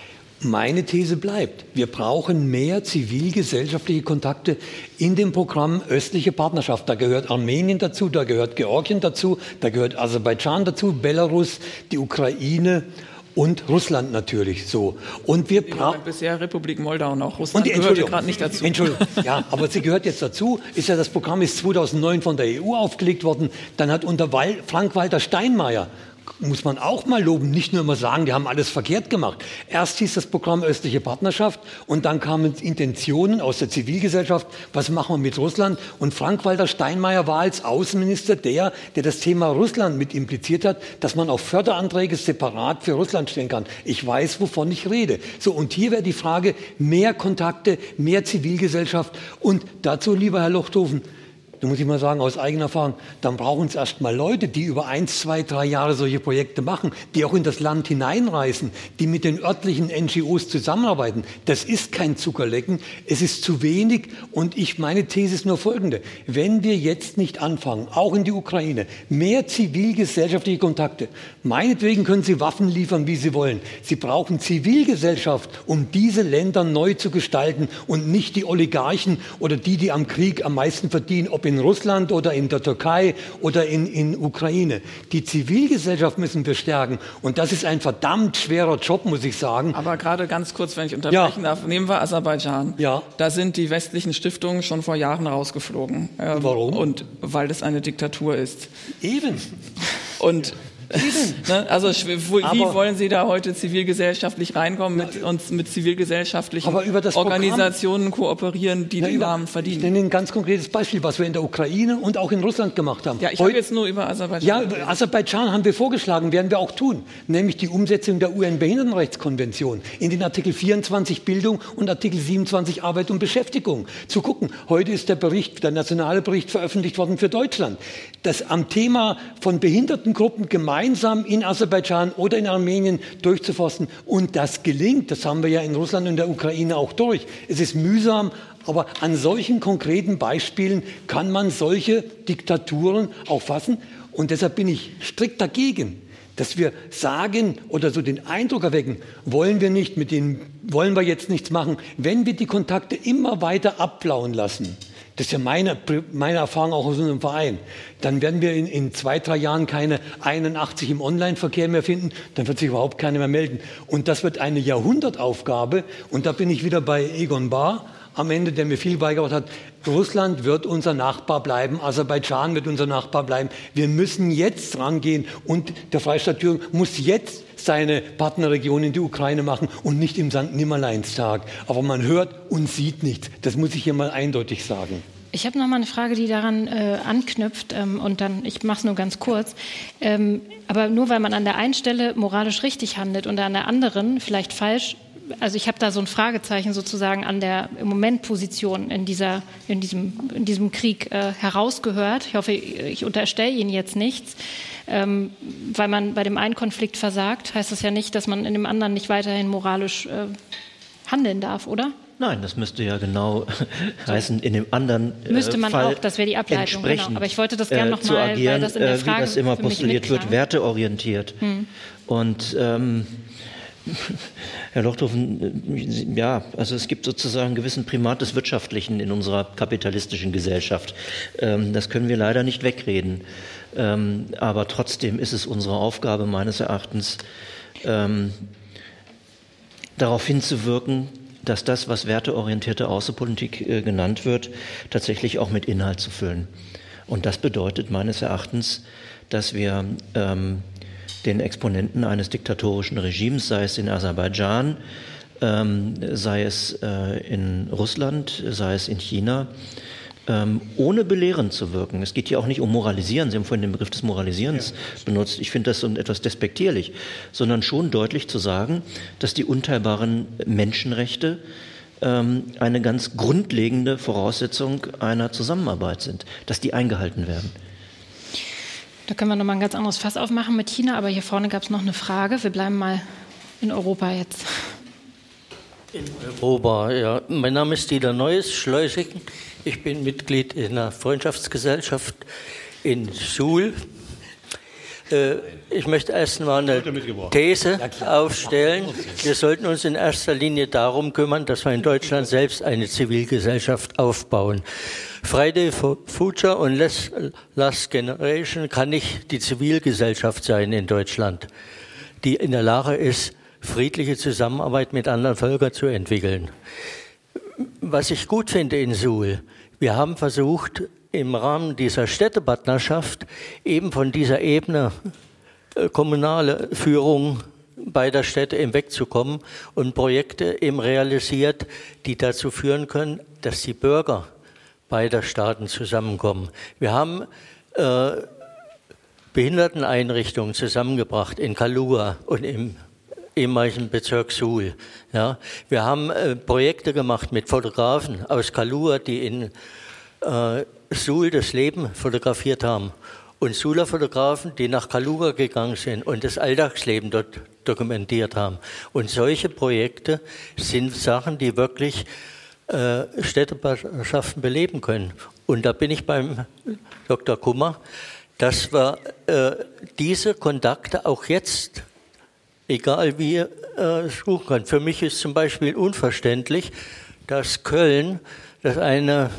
Meine These bleibt, wir brauchen mehr zivilgesellschaftliche Kontakte in dem Programm Östliche Partnerschaft. Da gehört Armenien dazu, da gehört Georgien dazu, da gehört Aserbaidschan dazu, Belarus, die Ukraine und Russland natürlich so. Und wir brauchen bisher Republik Moldau noch. Russland und die, gehört gerade nicht dazu. Entschuldigung, ja, aber sie gehört jetzt dazu. Ist ja das Programm ist zweitausendneun von der E U aufgelegt worden. Dann hat unter Frank-Walter Steinmeier, muss man auch mal loben, nicht nur immer sagen, die haben alles verkehrt gemacht. Erst hieß das Programm Östliche Partnerschaft und dann kamen Intentionen aus der Zivilgesellschaft, was machen wir mit Russland? Und Frank-Walter Steinmeier war als Außenminister der, der das Thema Russland mit impliziert hat, dass man auch Förderanträge separat für Russland stellen kann. Ich weiß, wovon ich rede. So, und hier wäre die Frage, mehr Kontakte, mehr Zivilgesellschaft und dazu, lieber Herr Lochthofen, da muss ich mal sagen, aus eigener Erfahrung, dann brauchen es erst mal Leute, die über eins, zwei, drei Jahre solche Projekte machen, die auch in das Land hineinreisen, die mit den örtlichen N G Os zusammenarbeiten. Das ist kein Zuckerlecken, es ist zu wenig und ich, meine These ist nur folgende. Wenn wir jetzt nicht anfangen, auch in die Ukraine, mehr zivilgesellschaftliche Kontakte, meinetwegen können Sie Waffen liefern, wie Sie wollen. Sie brauchen Zivilgesellschaft, um diese Länder neu zu gestalten und nicht die Oligarchen oder die, die am Krieg am meisten verdienen, ob in Russland oder in der Türkei oder in, in Ukraine. Die Zivilgesellschaft müssen wir stärken. Und das ist ein verdammt schwerer Job, muss ich sagen. Aber gerade ganz kurz, wenn ich unterbrechen ja. darf, nehmen wir Aserbaidschan. Ja. Da sind die westlichen Stiftungen schon vor Jahren rausgeflogen. Ähm, Warum? Und weil das eine Diktatur ist. Eben. Und ne, also wie aber wollen Sie da heute zivilgesellschaftlich reinkommen mit uns mit zivilgesellschaftlichen Organisationen kooperieren, die na, den über, Namen verdienen? Ich nenne ein ganz konkretes Beispiel, was wir in der Ukraine und auch in Russland gemacht haben. Ja, ich habe jetzt nur über Aserbaidschan. Ja, über Aserbaidschan haben wir vorgeschlagen, werden wir auch tun, nämlich die Umsetzung der U N-Behindertenrechtskonvention in den Artikel vierundzwanzig Bildung und Artikel siebenundzwanzig Arbeit und Beschäftigung. Zu gucken, heute ist der Bericht, der nationale Bericht veröffentlicht worden für Deutschland, das am Thema von Behindertengruppen gemeinsam gemeinsam in Aserbaidschan oder in Armenien durchzuforsten. Und das gelingt. Das haben wir ja in Russland und der Ukraine auch durch. Es ist mühsam, aber an solchen konkreten Beispielen kann man solche Diktaturen auch fassen. Und deshalb bin ich strikt dagegen, dass wir sagen oder so den Eindruck erwecken, wollen wir nicht, mit denen wollen wir jetzt nichts machen, wenn wir die Kontakte immer weiter abflauen lassen. Das ist ja meine, meine Erfahrung auch aus unserem Verein. Dann werden wir in, in zwei, drei Jahren keine einundachtzig im Online-Verkehr mehr finden. Dann wird sich überhaupt keiner mehr melden. Und das wird eine Jahrhundertaufgabe. Und da bin ich wieder bei Egon Bahr am Ende, der mir viel beigebracht hat. Russland wird unser Nachbar bleiben. Aserbaidschan wird unser Nachbar bleiben. Wir müssen jetzt rangehen. Und der Freistaat Thüringen muss jetzt seine Partnerregion in die Ukraine machen und nicht im Sankt Nimmerleinstag. Aber man hört und sieht nichts. Das muss ich hier mal eindeutig sagen. Ich habe noch mal eine Frage, die daran äh, anknüpft ähm, und dann, ich mache es nur ganz kurz. Ähm, aber nur weil man an der einen Stelle moralisch richtig handelt und an der anderen vielleicht falsch, also ich habe da so ein Fragezeichen sozusagen an der im Moment Position in dieser in diesem in diesem Krieg äh, herausgehört. Ich hoffe, ich unterstelle Ihnen jetzt nichts, ähm, weil man bei dem einen Konflikt versagt, heißt das ja nicht, dass man in dem anderen nicht weiterhin moralisch äh, handeln darf, oder? Nein, das müsste ja genau heißen, in dem anderen äh, Müsste man Fall auch, das wäre die Ableitung, genau. Aber ich wollte das gerne äh, nochmal, weil das in der Frage wie das immer für mich postuliert wird, mitklang. werteorientiert. Hm. Und ähm, Herr Lochthofen, ja, also es gibt sozusagen einen gewissen Primat des Wirtschaftlichen in unserer kapitalistischen Gesellschaft. Ähm, das können wir leider nicht wegreden. Ähm, aber trotzdem ist es unsere Aufgabe meines Erachtens, ähm, darauf hinzuwirken, dass das, was werteorientierte Außenpolitik äh, genannt wird, tatsächlich auch mit Inhalt zu füllen. Und das bedeutet meines Erachtens, dass wir ähm, den Exponenten eines diktatorischen Regimes, sei es in Aserbaidschan, ähm, sei es äh, in Russland, sei es in China, ähm, ohne belehrend zu wirken. Es geht hier auch nicht um Moralisieren. Sie haben vorhin den Begriff des Moralisierens ja. benutzt. Ich finde das so etwas despektierlich, sondern schon deutlich zu sagen, dass die unteilbaren Menschenrechte ähm, eine ganz grundlegende Voraussetzung einer Zusammenarbeit sind, dass die eingehalten werden. Da können wir nochmal ein ganz anderes Fass aufmachen mit China, aber hier vorne gab es noch eine Frage. Wir bleiben mal in Europa jetzt. In Europa, ja. Mein Name ist Dieter Neues, Schleusig. Ich bin Mitglied in einer Freundschaftsgesellschaft in Suhl. Ich möchte erst mal eine These aufstellen. Wir sollten uns in erster Linie darum kümmern, dass wir in Deutschland selbst eine Zivilgesellschaft aufbauen. Friday for Future und Last Generation kann nicht die Zivilgesellschaft sein in Deutschland, die in der Lage ist, friedliche Zusammenarbeit mit anderen Völkern zu entwickeln. Was ich gut finde in Suhl, wir haben versucht, im Rahmen dieser Städtepartnerschaft eben von dieser Ebene äh, kommunale Führung beider Städte eben wegzukommen und Projekte eben realisiert, die dazu führen können, dass die Bürger beider Staaten zusammenkommen. Wir haben äh, Behinderteneinrichtungen zusammengebracht in Kaluga und im ehemaligen Bezirk Suhl. Ja, wir haben äh, Projekte gemacht mit Fotografen aus Kaluga, die in äh, Suhl das Leben fotografiert haben. Und Suhler Fotografen, die nach Kaluga gegangen sind und das Alltagsleben dort dokumentiert haben. Und solche Projekte sind Sachen, die wirklich äh, Städtepartnerschaften beleben können. Und da bin ich beim Doktor Kummer, dass wir äh, diese Kontakte auch jetzt, egal wie, äh, suchen können. Für mich ist zum Beispiel unverständlich, dass Köln, dass eine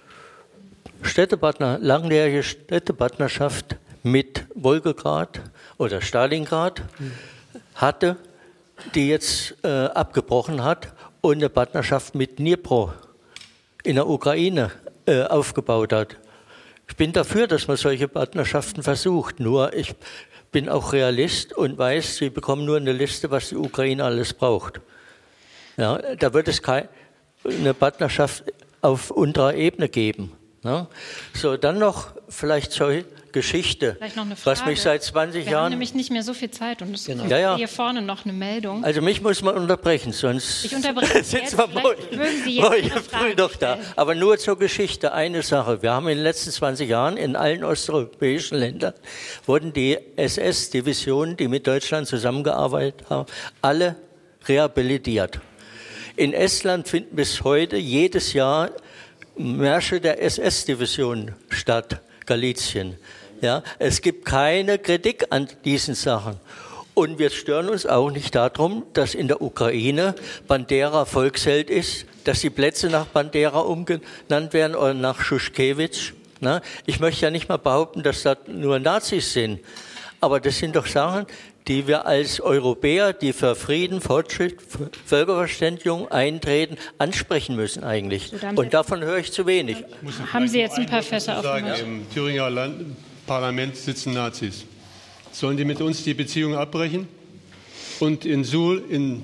Städtepartner, langjährige Städtepartnerschaft mit Wolgograd oder Stalingrad hatte, die jetzt äh, abgebrochen hat und eine Partnerschaft mit Dnipro in der Ukraine äh, aufgebaut hat. Ich bin dafür, dass man solche Partnerschaften versucht, nur ich bin auch Realist und weiß, Sie bekommen nur eine Liste, was die Ukraine alles braucht. Ja, da wird es keine Partnerschaft auf unterer Ebene geben. Ja, so, dann noch vielleicht zur Geschichte, vielleicht noch eine Frage. Was mich seit zwanzig Wir Jahren... haben nämlich nicht mehr so viel Zeit und es Genau. kommt Ja, ja. hier vorne noch eine Meldung. Also mich muss man unterbrechen, sonst Ich unterbreche Sie jetzt, vielleicht würden Sie jetzt Ihre Frage doch da. Aber nur zur Geschichte eine Sache. Wir haben in den letzten zwanzig Jahren in allen osteuropäischen Ländern wurden die S S-Divisionen, die mit Deutschland zusammengearbeitet haben, alle rehabilitiert. In Estland finden bis heute jedes Jahr Märsche der S S-Division statt, Galizien. Ja, es gibt keine Kritik an diesen Sachen. Und wir stören uns auch nicht darum, dass in der Ukraine Bandera Volksheld ist, dass die Plätze nach Bandera umgenannt werden oder nach Schuschkewitsch. Na, ich möchte ja nicht mal behaupten, dass das nur Nazis sind. Aber das sind doch Sachen, die wir als Europäer, die für Frieden, Fortschritt, Völkerverständigung eintreten, ansprechen müssen eigentlich. So, und davon höre ich zu wenig. Haben Sie jetzt ein paar Fässer aufgemacht? Im Thüringer Land Parlament sitzen Nazis. Sollen die mit uns die Beziehung abbrechen? Und in Suhl, in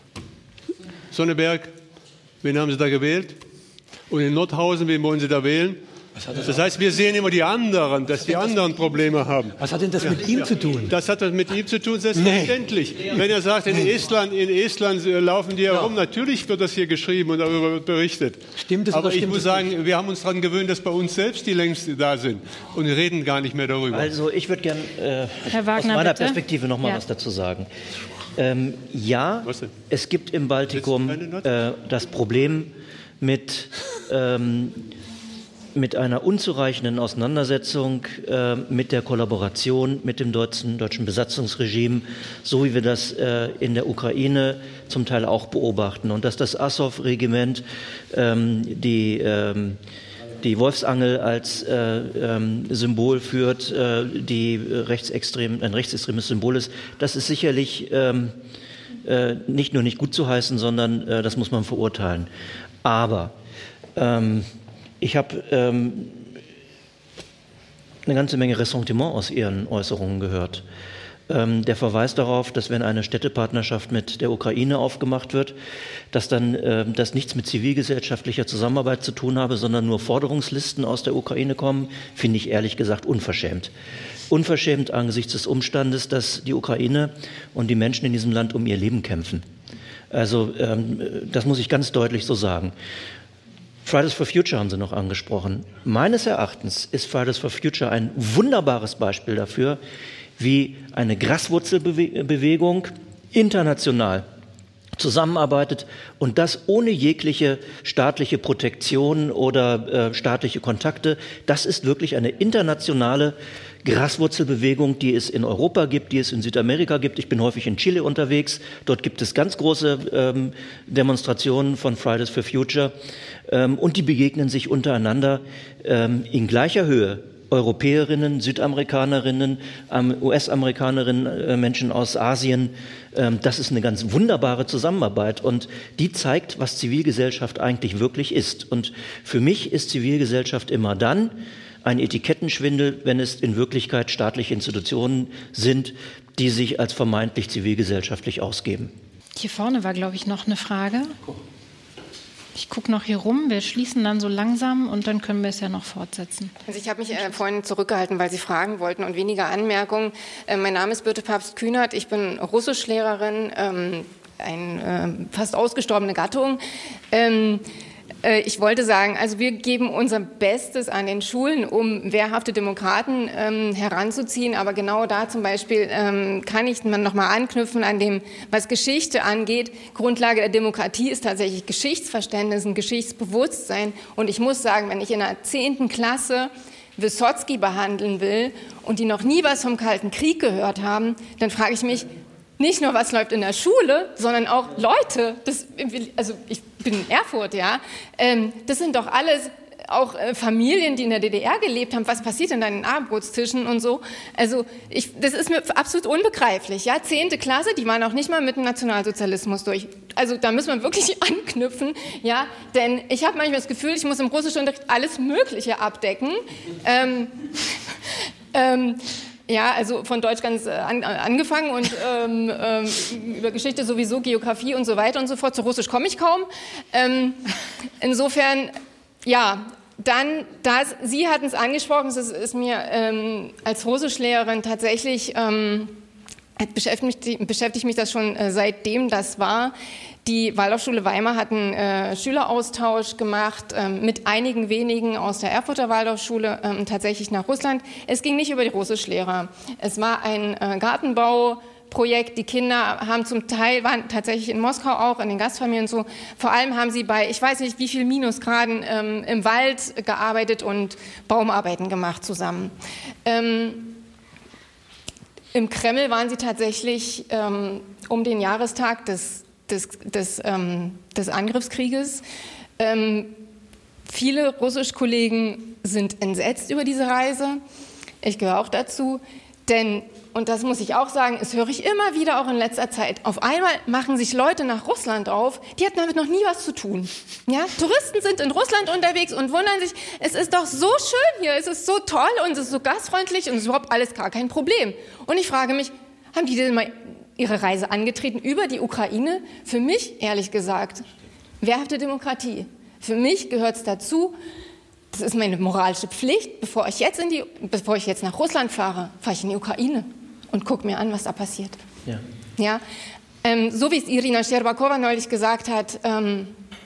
Sonneberg, wen haben Sie da gewählt? Und in Nordhausen, wen wollen Sie da wählen? Das, das heißt, wir sehen immer die anderen, dass die anderen Probleme haben. Was hat denn das ja. mit ihm zu tun? Das hat das mit ihm zu tun, selbstverständlich. Nee. Wenn er sagt, in Estland, in Estland laufen die herum, ja. Natürlich wird das hier geschrieben und darüber wird berichtet. Stimmt es Aber oder ich stimmt muss es sagen, nicht? wir haben uns daran gewöhnt, dass bei uns selbst die längst da sind und reden gar nicht mehr darüber. Also ich würde gerne äh, aus meiner bitte? Perspektive noch mal ja. was dazu sagen. Ähm, ja, es gibt im Baltikum äh, das Problem mit, ähm, mit einer unzureichenden Auseinandersetzung äh, mit der Kollaboration mit dem deutschen, deutschen Besatzungsregime, so wie wir das äh, in der Ukraine zum Teil auch beobachten. Und dass das Azov-Regiment ähm, die ähm, die Wolfsangel als äh, ähm, Symbol führt, äh, die rechtsextrem, ein rechtsextremes Symbol ist, das ist sicherlich ähm, äh, nicht nur nicht gut zu heißen, sondern äh, das muss man verurteilen. Aber ähm, ich habe ähm, eine ganze Menge Ressentiment aus Ihren Äußerungen gehört. Ähm, der Verweis darauf, dass wenn eine Städtepartnerschaft mit der Ukraine aufgemacht wird, dass dann äh, das nichts mit zivilgesellschaftlicher Zusammenarbeit zu tun habe, sondern nur Forderungslisten aus der Ukraine kommen, finde ich ehrlich gesagt unverschämt. Unverschämt angesichts des Umstandes, dass die Ukraine und die Menschen in diesem Land um ihr Leben kämpfen. Also ähm, das muss ich ganz deutlich so sagen. Fridays for Future haben Sie noch angesprochen. Meines Erachtens ist Fridays for Future ein wunderbares Beispiel dafür, wie eine Graswurzelbewegung international zusammenarbeitet und das ohne jegliche staatliche Protektion oder äh, staatliche Kontakte. Das ist wirklich eine internationale Graswurzelbewegung, die es in Europa gibt, die es in Südamerika gibt. Ich bin häufig in Chile unterwegs. Dort gibt es ganz große ähm, Demonstrationen von Fridays for Future ähm, und die begegnen sich untereinander ähm, in gleicher Höhe. Europäerinnen, Südamerikanerinnen, U S-Amerikanerinnen, Menschen aus Asien. Das ist eine ganz wunderbare Zusammenarbeit und die zeigt, was Zivilgesellschaft eigentlich wirklich ist. Und für mich ist Zivilgesellschaft immer dann ein Etikettenschwindel, wenn es in Wirklichkeit staatliche Institutionen sind, die sich als vermeintlich zivilgesellschaftlich ausgeben. Hier vorne war, glaube ich, noch eine Frage. Ich gucke noch hier rum, wir schließen dann so langsam und dann können wir es ja noch fortsetzen. Also ich habe mich äh, vorhin zurückgehalten, weil Sie fragen wollten und weniger Anmerkungen. Äh, mein Name ist Birte Papst-Kühnert, ich bin Russischlehrerin, ähm, eine äh, fast ausgestorbene Gattung. Ähm, Ich wollte sagen, also wir geben unser Bestes an den Schulen, um wehrhafte Demokraten ähm, heranzuziehen. Aber genau da zum Beispiel ähm, kann ich noch mal anknüpfen an dem, was Geschichte angeht. Grundlage der Demokratie ist tatsächlich Geschichtsverständnis, ein Geschichtsbewusstsein. Und ich muss sagen, wenn ich in der zehnten Klasse Wysotsky behandeln will und die noch nie was vom Kalten Krieg gehört haben, dann frage ich mich, nicht nur, was läuft in der Schule, sondern auch Leute, das, also ich bin in Erfurt, ja, ähm, das sind doch alles auch äh, Familien, die in der D D R gelebt haben. Was passiert denn da in den Abendbrotstischen und so? Also ich, das ist mir absolut unbegreiflich, ja, zehnte Klasse, die waren auch nicht mal mit dem Nationalsozialismus durch. Also da müssen wir wirklich anknüpfen, ja, denn ich habe manchmal das Gefühl, ich muss im Russischunterricht alles Mögliche abdecken. Ähm, ähm, Ja, also von Deutsch ganz äh, an, angefangen und ähm, ähm, über Geschichte sowieso, Geografie und so weiter und so fort. Zu Russisch komme ich kaum. Ähm, insofern, ja, dann, das, Sie hatten es angesprochen, es ist, ist mir ähm, als Russischlehrerin tatsächlich, ähm, beschäftigt, mich, beschäftigt mich das schon äh, seitdem das war. Die Waldorfschule Weimar hat einen äh, Schüleraustausch gemacht äh, mit einigen wenigen aus der Erfurter Waldorfschule äh, tatsächlich nach Russland. Es ging nicht über die Russischlehrer. Es war ein äh, Gartenbauprojekt. Die Kinder haben zum Teil, waren tatsächlich in Moskau auch, in den Gastfamilien und so. Vor allem haben sie bei, ich weiß nicht wie viel Minusgraden ähm, im Wald gearbeitet und Baumarbeiten gemacht zusammen. Ähm, Im Kreml waren sie tatsächlich ähm, um den Jahrestag des Des, des, ähm, des Angriffskrieges. Ähm, viele Russischkollegen sind entsetzt über diese Reise. Ich gehöre auch dazu, denn, und das muss ich auch sagen, das höre ich immer wieder auch in letzter Zeit, auf einmal machen sich Leute nach Russland auf, die hatten damit noch nie was zu tun. Ja? Touristen sind in Russland unterwegs und wundern sich, es ist doch so schön hier, es ist so toll und es ist so gastfreundlich und es ist überhaupt alles gar kein Problem. Und ich frage mich, haben die denn mal ihre Reise angetreten über die Ukraine? Für mich, ehrlich gesagt, wehrhafte Demokratie. Für mich gehört es dazu, das ist meine moralische Pflicht, bevor ich jetzt, in die, bevor ich jetzt nach Russland fahre, fahre ich in die Ukraine und gucke mir an, was da passiert. Ja. Ja? Ähm, so wie es Irina Scherbakowa neulich gesagt hat, ähm,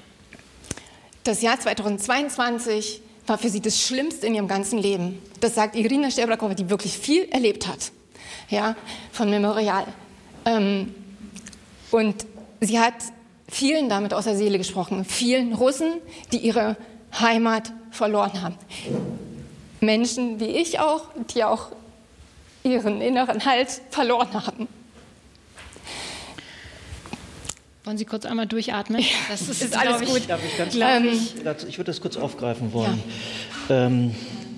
das Jahr zweitausendzweiundzwanzig war für sie das Schlimmste in ihrem ganzen Leben. Das sagt Irina Scherbakowa, die wirklich viel erlebt hat, ja, von Memorial. Ähm, Und sie hat vielen damit aus der Seele gesprochen, vielen Russen, die ihre Heimat verloren haben. Menschen wie ich auch, die auch ihren inneren Halt verloren haben. Wollen Sie kurz einmal durchatmen? Das ist, ist alles ich, gut. Darf ich, ganz ähm, ich, ich würde das kurz aufgreifen wollen. Ja. Ähm,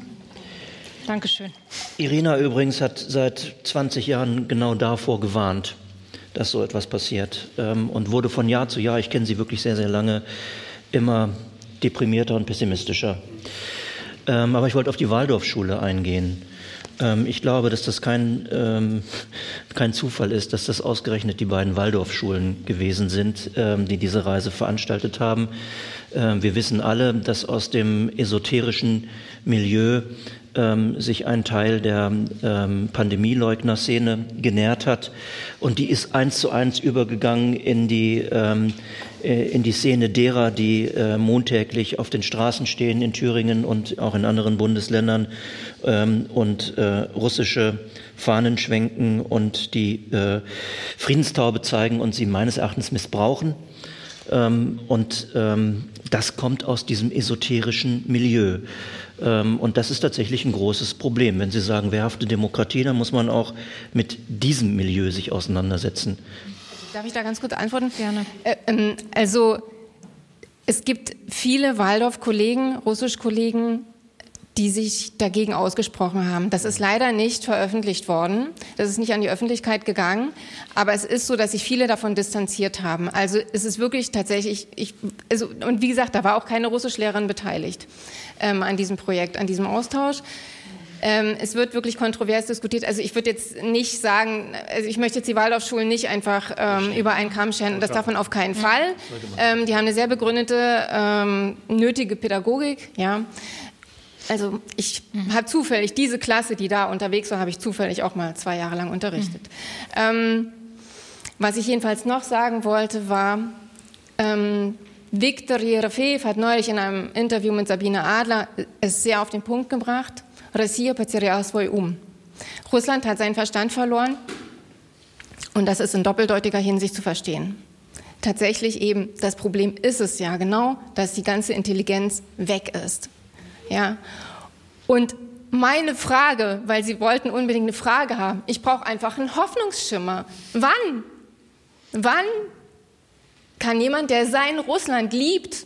Dankeschön. Irina übrigens hat seit zwanzig Jahren genau davor gewarnt, dass so etwas passiert, ähm, und wurde von Jahr zu Jahr, ich kenne sie wirklich sehr, sehr lange, immer deprimierter und pessimistischer. Ähm, aber ich wollte auf die Waldorfschule eingehen. Ähm, ich glaube, dass das kein, ähm, kein Zufall ist, dass das ausgerechnet die beiden Waldorfschulen gewesen sind, ähm, die diese Reise veranstaltet haben. Ähm, wir wissen alle, dass aus dem esoterischen Milieu ähm, sich ein Teil der ähm, Pandemieleugner-Szene genährt hat. Und die ist eins zu eins übergegangen in die, ähm, in die Szene derer, die äh, montäglich auf den Straßen stehen in Thüringen und auch in anderen Bundesländern ähm, und äh, russische Fahnen schwenken und die äh, Friedenstaube zeigen und sie meines Erachtens missbrauchen. Ähm, und ähm, das kommt aus diesem esoterischen Milieu. Ähm, und das ist tatsächlich ein großes Problem. Wenn Sie sagen, wehrhafte Demokratie, dann muss man auch mit diesem Milieu sich auseinandersetzen. Darf ich da ganz kurz antworten? Gerne. Äh, ähm, also es gibt viele Waldorf-Kollegen, Russisch-Kollegen, die sich dagegen ausgesprochen haben. Das ist leider nicht veröffentlicht worden. Das ist nicht an die Öffentlichkeit gegangen. Aber es ist so, dass sich viele davon distanziert haben. Also es ist wirklich tatsächlich, ich, also, und wie gesagt, da war auch keine Russischlehrerin beteiligt ähm, an diesem Projekt, an diesem Austausch. Ähm, es wird wirklich kontrovers diskutiert. Also ich würde jetzt nicht sagen, also ich möchte jetzt die Waldorfschulen nicht einfach ähm, über einen Kamm scheren. Das darf man auf keinen Fall. Ähm, die haben eine sehr begründete, ähm, nötige Pädagogik, ja. Also ich habe zufällig diese Klasse, die da unterwegs war, habe ich zufällig auch mal zwei Jahre lang unterrichtet. Mhm. Ähm, was ich jedenfalls noch sagen wollte, war, ähm, Viktor Jerefejew hat neulich in einem Interview mit Sabine Adler es sehr auf den Punkt gebracht. Россия потеряла свой ум. Russland hat seinen Verstand verloren und das ist in doppeldeutiger Hinsicht zu verstehen. Tatsächlich eben, das Problem ist es ja genau, dass die ganze Intelligenz weg ist. Ja. Und meine Frage, weil Sie wollten unbedingt eine Frage haben, ich brauche einfach einen Hoffnungsschimmer. Wann? Wann kann jemand, der sein Russland liebt,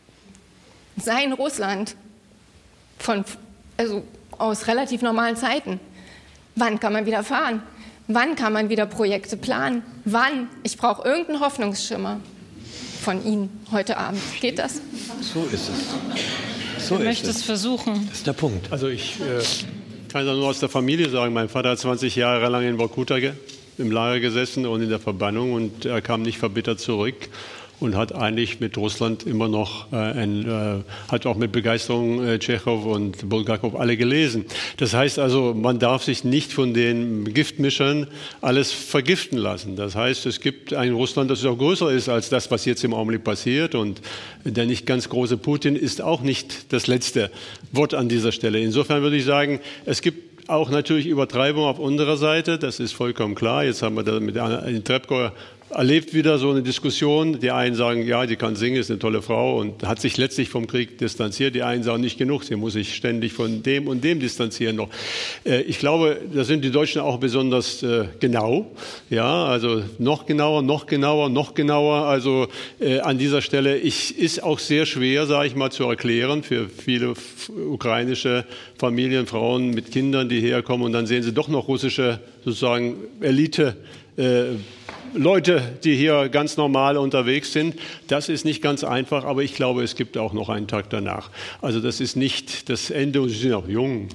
sein Russland von, also aus relativ normalen Zeiten, wann kann man wieder fahren? Wann kann man wieder Projekte planen? Wann? Ich brauche irgendeinen Hoffnungsschimmer von Ihnen heute Abend. Geht das? So ist es. So Wer möchte es versuchen? Das ist der Punkt. Also ich äh, kann das nur aus der Familie sagen. Mein Vater hat zwanzig Jahre lang in Vorkuta im Lager gesessen und in der Verbannung und er kam nicht verbittert zurück und hat eigentlich mit Russland immer noch, äh, ein, äh, hat auch mit Begeisterung äh, Tschechow und Bulgakov alle gelesen. Das heißt also, man darf sich nicht von den Giftmischern alles vergiften lassen. Das heißt, es gibt ein Russland, das auch größer ist als das, was jetzt im Augenblick passiert, und der nicht ganz große Putin ist auch nicht das letzte Wort an dieser Stelle. Insofern würde ich sagen, es gibt auch natürlich Übertreibung auf unserer Seite, das ist vollkommen klar. Jetzt haben wir da mit Trepko erlebt wieder so eine Diskussion. Die einen sagen, ja, die kann singen, ist eine tolle Frau und hat sich letztlich vom Krieg distanziert. Die einen sagen, nicht genug, sie muss sich ständig von dem und dem distanzieren noch. Äh, ich glaube, da sind die Deutschen auch besonders äh, genau. Ja, also noch genauer, noch genauer, noch genauer. Also äh, an dieser Stelle ich, ist auch sehr schwer, sage ich mal, zu erklären für viele ukrainische Familien, Frauen mit Kindern, die herkommen und dann sehen sie doch noch russische, sozusagen Elite, äh, Leute, die hier ganz normal unterwegs sind. Das ist nicht ganz einfach, aber ich glaube, es gibt auch noch einen Tag danach. Also das ist nicht das Ende und sie sind auch jung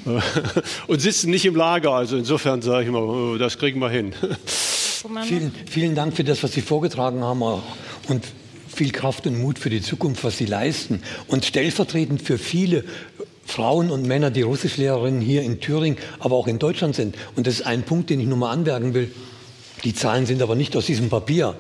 und sitzen nicht im Lager. Also insofern sage ich mal, das kriegen wir hin. Vielen, vielen Dank für das, was Sie vorgetragen haben und viel Kraft und Mut für die Zukunft, was Sie leisten. Und stellvertretend für viele Frauen und Männer, die Russischlehrerinnen hier in Thüringen, aber auch in Deutschland sind. Und das ist ein Punkt, den ich nur mal anmerken will. Die Zahlen sind aber nicht aus diesem Papier.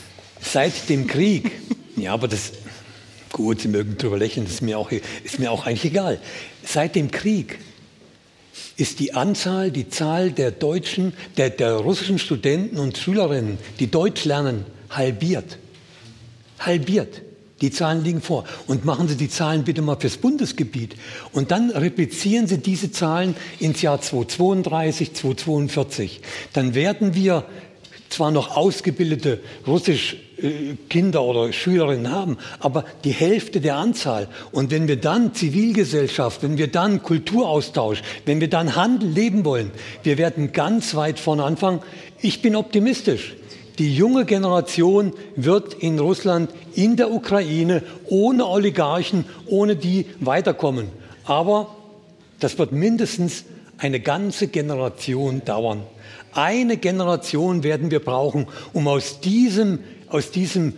Seit dem Krieg, ja, aber das, gut, Sie mögen drüber lächeln, das ist mir auch, ist mir auch eigentlich egal. Seit dem Krieg ist die Anzahl, die Zahl der deutschen, der, der russischen Studenten und Schülerinnen, die Deutsch lernen, halbiert. Halbiert. Die Zahlen liegen vor. Und machen Sie die Zahlen bitte mal fürs Bundesgebiet. Und dann replizieren Sie diese Zahlen ins Jahr zweitausendzweiunddreißig, zweitausendzweiundvierzig. Dann werden wir zwar noch ausgebildete Russisch-Kinder oder Schülerinnen haben, aber die Hälfte der Anzahl. Und wenn wir dann Zivilgesellschaft, wenn wir dann Kulturaustausch, wenn wir dann Handel leben wollen, wir werden ganz weit vorne anfangen. Ich bin optimistisch. Die junge Generation wird in Russland, in der Ukraine, ohne Oligarchen, ohne die weiterkommen. Aber das wird mindestens eine ganze Generation dauern. Eine Generation werden wir brauchen, um aus diesem, aus diesem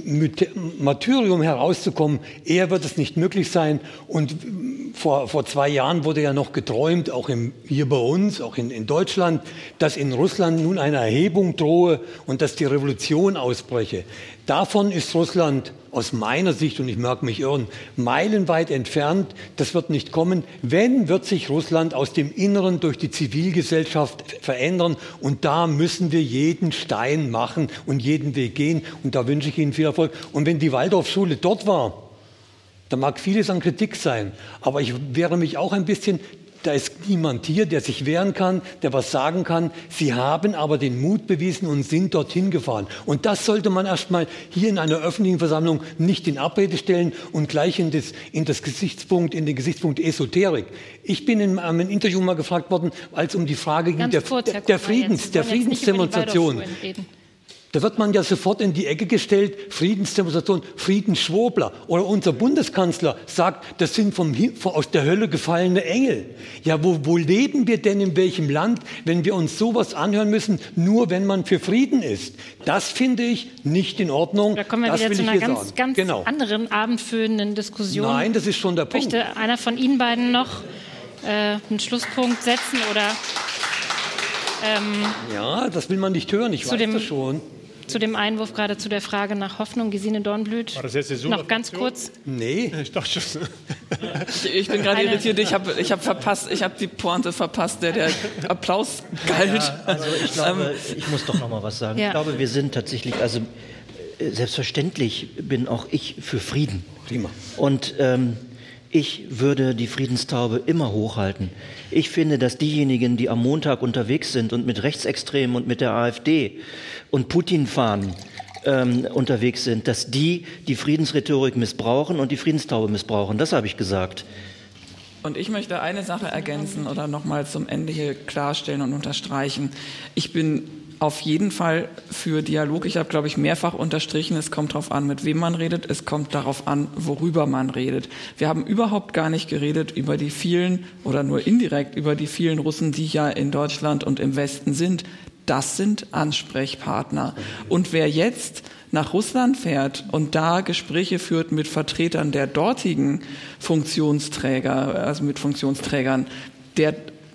Martyrium herauszukommen. Eher wird es nicht möglich sein. Und vor, vor zwei Jahren wurde ja noch geträumt, auch im, hier bei uns, auch in, in Deutschland, dass in Russland nun eine Erhebung drohe und dass die Revolution ausbreche. Davon ist Russland aus meiner Sicht, und ich mag mich irren, meilenweit entfernt. Das wird nicht kommen. Wenn, wird sich Russland aus dem Inneren durch die Zivilgesellschaft verändern. Und da müssen wir jeden Stein machen und jeden Weg gehen. Und da wünsche ich Ihnen viel Erfolg. Und wenn die Waldorfschule dort war, da mag vieles an Kritik sein. Aber ich wehre mich auch ein bisschen. Da ist niemand hier, der sich wehren kann, der was sagen kann. Sie haben aber den Mut bewiesen und sind dorthin gefahren. Und das sollte man erst mal hier in einer öffentlichen Versammlung nicht in Abrede stellen und gleich in, das, in, das Gesichtspunkt, in den Gesichtspunkt Esoterik. Ich bin in einem Interview mal gefragt worden, als um die Frage ging der, kurz, der, der, Friedens, der Friedensdemonstration. Da wird man ja sofort in die Ecke gestellt, Friedensdemonstration, Friedensschwurbler. Oder unser Bundeskanzler sagt, das sind vom, vom, aus der Hölle gefallene Engel. Ja, wo, wo leben wir denn, in welchem Land, wenn wir uns sowas anhören müssen, nur wenn man für Frieden ist? Das finde ich nicht in Ordnung. Da kommen wir das wieder zu einer ganz, sagen. ganz genau. anderen abendfüllenden Diskussion. Nein, das ist schon der Punkt. Möchte einer von Ihnen beiden noch äh, einen Schlusspunkt setzen oder... Ähm, ja, das will man nicht hören, ich weiß dem, das schon. Zu dem Einwurf gerade zu der Frage nach Hoffnung, Gesine Dornblüt. War das jetzt eine noch ganz kurz. Nee. Ich dachte schon. Ich, ich bin gerade irritiert, ich habe ich hab verpasst, ich habe die Pointe verpasst, der der Applaus galt. Ja, also ich glaube, ich muss doch noch mal was sagen. Ja. Ich glaube, wir sind tatsächlich, also selbstverständlich bin auch ich für Frieden. Prima. Und ähm, ich würde die Friedenstaube immer hochhalten. Ich finde, dass diejenigen, die am Montag unterwegs sind und mit Rechtsextremen und mit der AfD und Putin-Fahnen ähm, unterwegs sind, dass die die Friedensrhetorik missbrauchen und die Friedenstaube missbrauchen. Das habe ich gesagt. Und ich möchte eine Sache ergänzen oder noch mal zum Ende hier klarstellen und unterstreichen. Ich bin auf jeden Fall für Dialog. Ich habe, glaube ich, mehrfach unterstrichen, es kommt darauf an, mit wem man redet, es kommt darauf an, worüber man redet. Wir haben überhaupt gar nicht geredet über die vielen oder nur indirekt über die vielen Russen, die ja in Deutschland und im Westen sind. Das sind Ansprechpartner. Und wer jetzt nach Russland fährt und da Gespräche führt mit Vertretern der dortigen Funktionsträger, also mit Funktionsträgern, der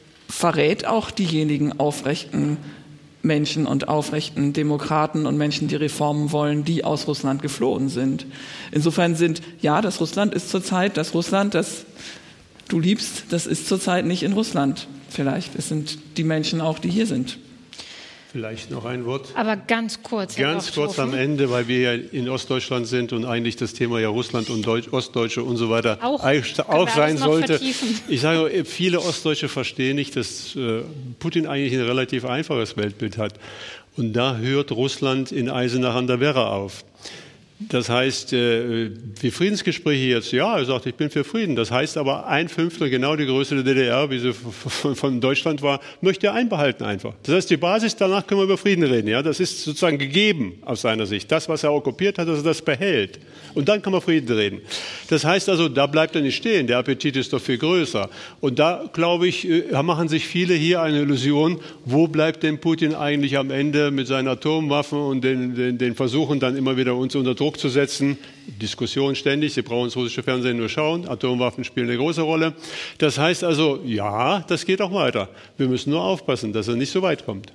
verrät auch diejenigen aufrechten Menschen und aufrechten Demokraten und Menschen, die Reformen wollen, die aus Russland geflohen sind. Insofern sind, ja, das Russland ist zurzeit, das Russland, das du liebst, das ist zurzeit nicht in Russland vielleicht. Es sind die Menschen auch, die hier sind. Vielleicht noch ein Wort. Aber ganz kurz. Ganz kurz am Ende, weil wir ja in Ostdeutschland sind und eigentlich das Thema ja Russland und Deutsch, Ostdeutsche und so weiter auch, auch sein sollte. Vertiefen. Ich sage, viele Ostdeutsche verstehen nicht, dass äh, Putin eigentlich ein relativ einfaches Weltbild hat. Und da hört Russland in Eisenach an der Werra auf. Das heißt, äh, die Friedensgespräche jetzt, ja, er sagt, ich bin für Frieden. Das heißt aber, ein Fünftel, genau die Größe der D D R, wie sie von, von Deutschland war, möchte er einbehalten einfach. Das heißt, die Basis, danach können wir über Frieden reden. Ja, das ist sozusagen gegeben aus seiner Sicht. Das, was er okkupiert hat, dass er das behält. Und dann kann man Frieden reden. Das heißt also, da bleibt er nicht stehen. Der Appetit ist doch viel größer. Und da, glaube ich, machen sich viele hier eine Illusion, wo bleibt denn Putin eigentlich am Ende mit seinen Atomwaffen und den, den, den Versuchen, dann immer wieder uns unter Druck zu setzen. Diskussion ständig, Sie brauchen das russische Fernsehen nur schauen, Atomwaffen spielen eine große Rolle. Das heißt also, ja, das geht auch weiter. Wir müssen nur aufpassen, dass er nicht so weit kommt.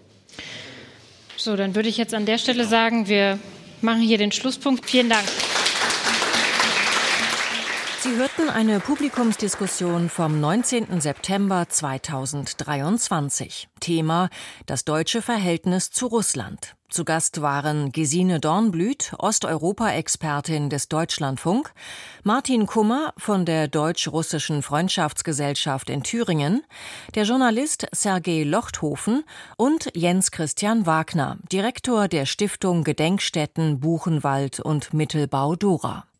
So, dann würde ich jetzt an der Stelle sagen, wir machen hier den Schlusspunkt. Vielen Dank. Sie hörten eine Publikumsdiskussion vom neunzehnten September zweitausenddreiundzwanzig. Thema: das deutsche Verhältnis zu Russland. Zu Gast waren Gesine Dornblüt, Osteuropa-Expertin des Deutschlandfunk, Martin Kummer von der Deutsch-Russischen Freundschaftsgesellschaft in Thüringen, der Journalist Sergei Lochthofen und Jens Christian Wagner, Direktor der Stiftung Gedenkstätten Buchenwald und Mittelbau Dora.